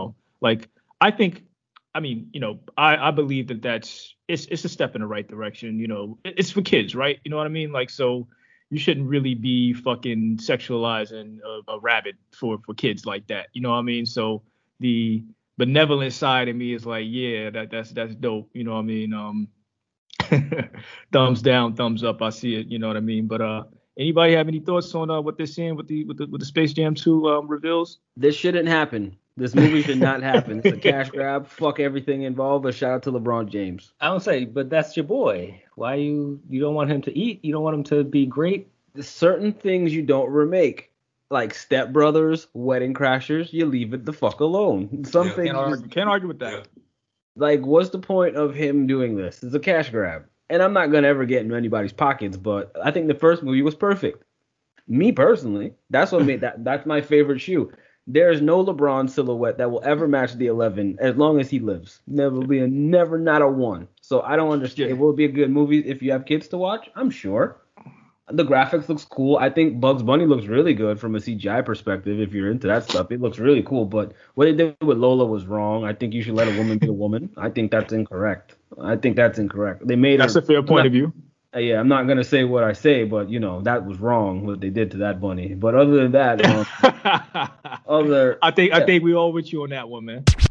I believe that it's a step in the right direction. It's for kids, right? You know what I mean? So you shouldn't really be fucking sexualizing a rabbit for kids like that. You know what I mean? So the benevolent side of me is like, yeah, that's dope. You know what I mean? Thumbs down, thumbs up. I see it. You know what I mean? But anybody have any thoughts on what they're seeing with the Space Jam 2 reveals? This shouldn't happen. This movie should not happen. It's a cash grab. Fuck everything involved. But shout out to LeBron James. I don't say, but that's your boy. Why you don't want him to eat? You don't want him to be great? There's certain things you don't remake, like Step Brothers, Wedding Crashers. You leave it the fuck alone. Some things can't argue with that. What's the point of him doing this? It's a cash grab. And I'm not going to ever get into anybody's pockets, but I think the first movie was perfect. Me personally, that's what made that's my favorite shoe. There's no LeBron silhouette that will ever match the 11 as long as he lives. Never not a one. So I don't understand. It will be a good movie if you have kids to watch, I'm sure. The graphics looks cool. I think Bugs Bunny looks really good from a CGI perspective. If you're into that stuff, it looks really cool. But what they did with Lola was wrong. I think you should let a woman be a woman. I think that's incorrect. They made that's a fair point of view. Yeah, I'm not gonna say what I say, but that was wrong what they did to that bunny. But other than that, I think we all with you on that one, man.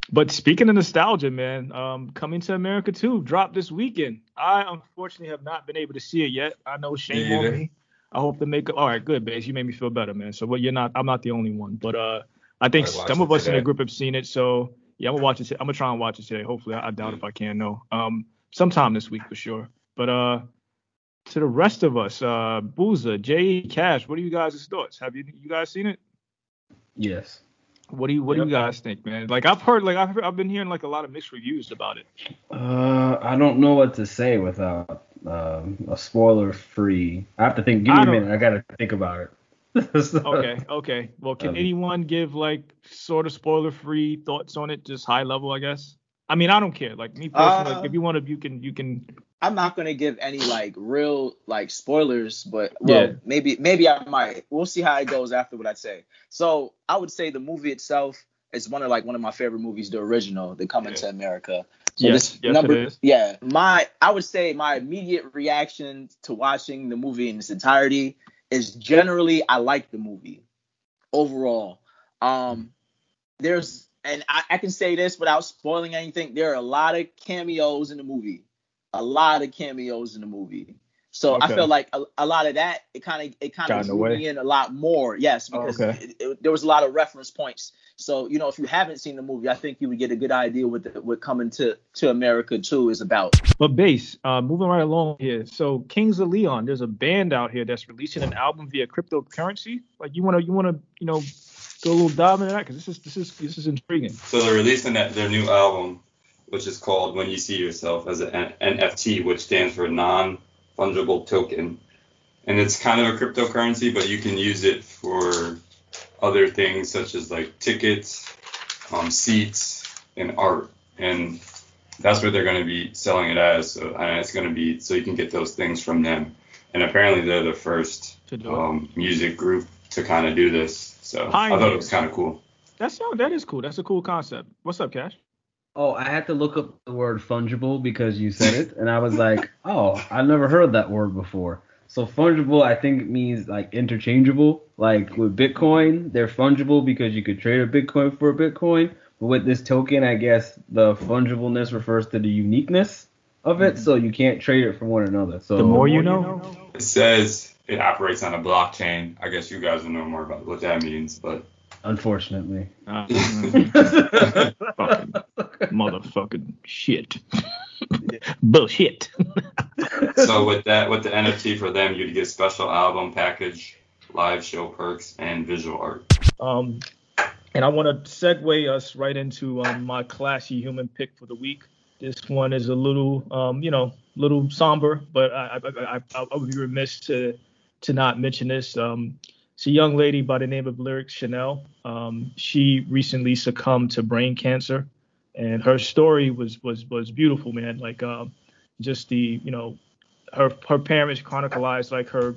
But speaking of nostalgia, man, Coming to America 2 dropped this weekend. I unfortunately have not been able to see it yet. I know, shame on me. I hope to make it. All right, good, Bass. You made me feel better, man. So, well, I'm not the only one. But I think some of us in the group have seen it. So, yeah, I'm gonna watch it. I'm gonna try and watch it today. Hopefully, I doubt if I can. No, sometime this week for sure. But to the rest of us, Booza, Jay, Cash, what are you guys' thoughts? Have you guys seen it? Yes. What do you guys think, man? Like I've heard, I've been hearing like a lot of mixed reviews about it. I don't know what to say without a spoiler free. I have to think. Give me a minute. I gotta think about it. Okay. Well, can anyone give like sort of spoiler free thoughts on it, just high level, I guess? I mean, I don't care. Like me personally, like, if you want to, you can. I'm not gonna give any like real like spoilers, but maybe I might. We'll see how it goes after what I say. So I would say the movie itself is one of my favorite movies, the original, The Coming to America. So yes, it is. Yeah, I would say my immediate reaction to watching the movie in its entirety is generally I like the movie overall. And I can say this without spoiling anything. There are a lot of cameos in the movie. So I feel like a lot of that, it kind of drew me in a lot more. Yes, because there was a lot of reference points. So, if you haven't seen the movie, I think you would get a good idea what Coming to America 2 is about. But Bass, moving right along here. So Kings of Leon, there's a band out here that's releasing an album via cryptocurrency. Like you wanna do a little dive into that, because this is intriguing. So they're releasing their new album, which is called When You See Yourself, as an NFT, which stands for non-fungible token. And it's kind of a cryptocurrency, but you can use it for other things such as like tickets, seats, and art. And that's what they're going to be selling it as. So, and it's going to be so you can get those things from them. And apparently they're the first music group to kind of do this. So I thought it was kind of cool. That is cool. That's a cool concept. What's up, Cash? Oh, I had to look up the word fungible because you said it, and I was like, oh, I never heard that word before. So fungible, I think it means like interchangeable. Like with Bitcoin, they're fungible because you could trade a Bitcoin for a Bitcoin. But with this token, I guess the fungibleness refers to the uniqueness of it, so you can't trade it from one another. So the more you know. It says it operates on a blockchain. I guess you guys will know more about what that means, but unfortunately. Motherfucking shit. Bullshit. So with the NFT for them, you'd get special album package, live show perks, and visual art. And I want to segue us right into my classy human pick for the week. This one is a little, little somber, but I would be remiss to not mention this. It's a young lady by the name of Lyric Chanel. She recently succumbed to brain cancer, and her story was beautiful, man. Like just the, her parents chronicalized like her,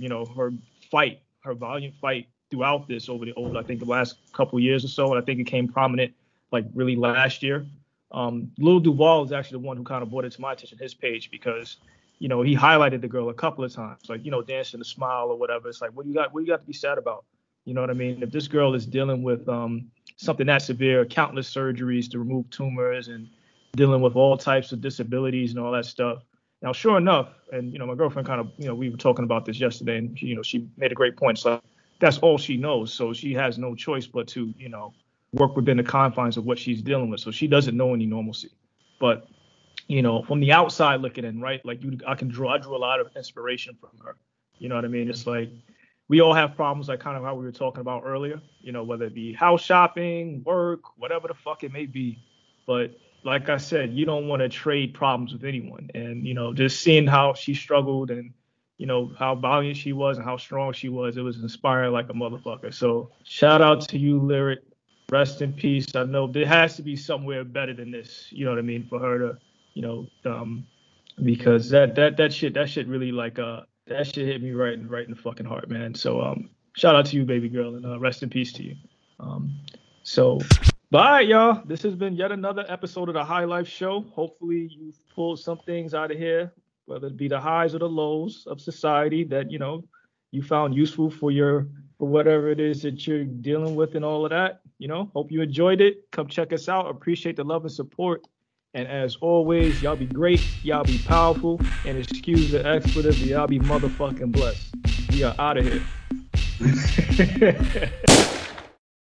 her valiant fight throughout this over I think the last couple of years or so, and I think it came prominent like really last year. Lil Duval is actually the one who kind of brought it to my attention, his page, because he highlighted the girl a couple of times, like, dancing a smile or whatever. It's like, what do you got to be sad about? You know what I mean? If this girl is dealing with something that severe, countless surgeries to remove tumors and dealing with all types of disabilities and all that stuff. Now, sure enough, and, my girlfriend kind of, we were talking about this yesterday, and, she made a great point. So that's all she knows. So she has no choice but to, work within the confines of what she's dealing with. So she doesn't know any normalcy. But, from the outside looking in, right? Like I drew a lot of inspiration from her. You know what I mean? It's like we all have problems, like kind of how we were talking about earlier, whether it be house shopping, work, whatever the fuck it may be. But like I said, you don't want to trade problems with anyone. And, just seeing how she struggled and, how valiant she was and how strong she was, it was inspiring like a motherfucker. So shout out to you, Lyric. Rest in peace. I know there has to be somewhere better than this, you know what I mean, for her to, because that shit really like that shit hit me right in the fucking heart, man. So shout out to you, baby girl, and rest in peace to you. So bye, y'all. This has been yet another episode of the High Life Show. Hopefully you've pulled some things out of here, whether it be the highs or the lows of society that you found useful for your for whatever it is that you're dealing with and all of that. You know, hope you enjoyed it. Come check us out. Appreciate the love and support. And as always, y'all be great. Y'all be powerful. And excuse the expletive, y'all be motherfucking blessed. We are out of here.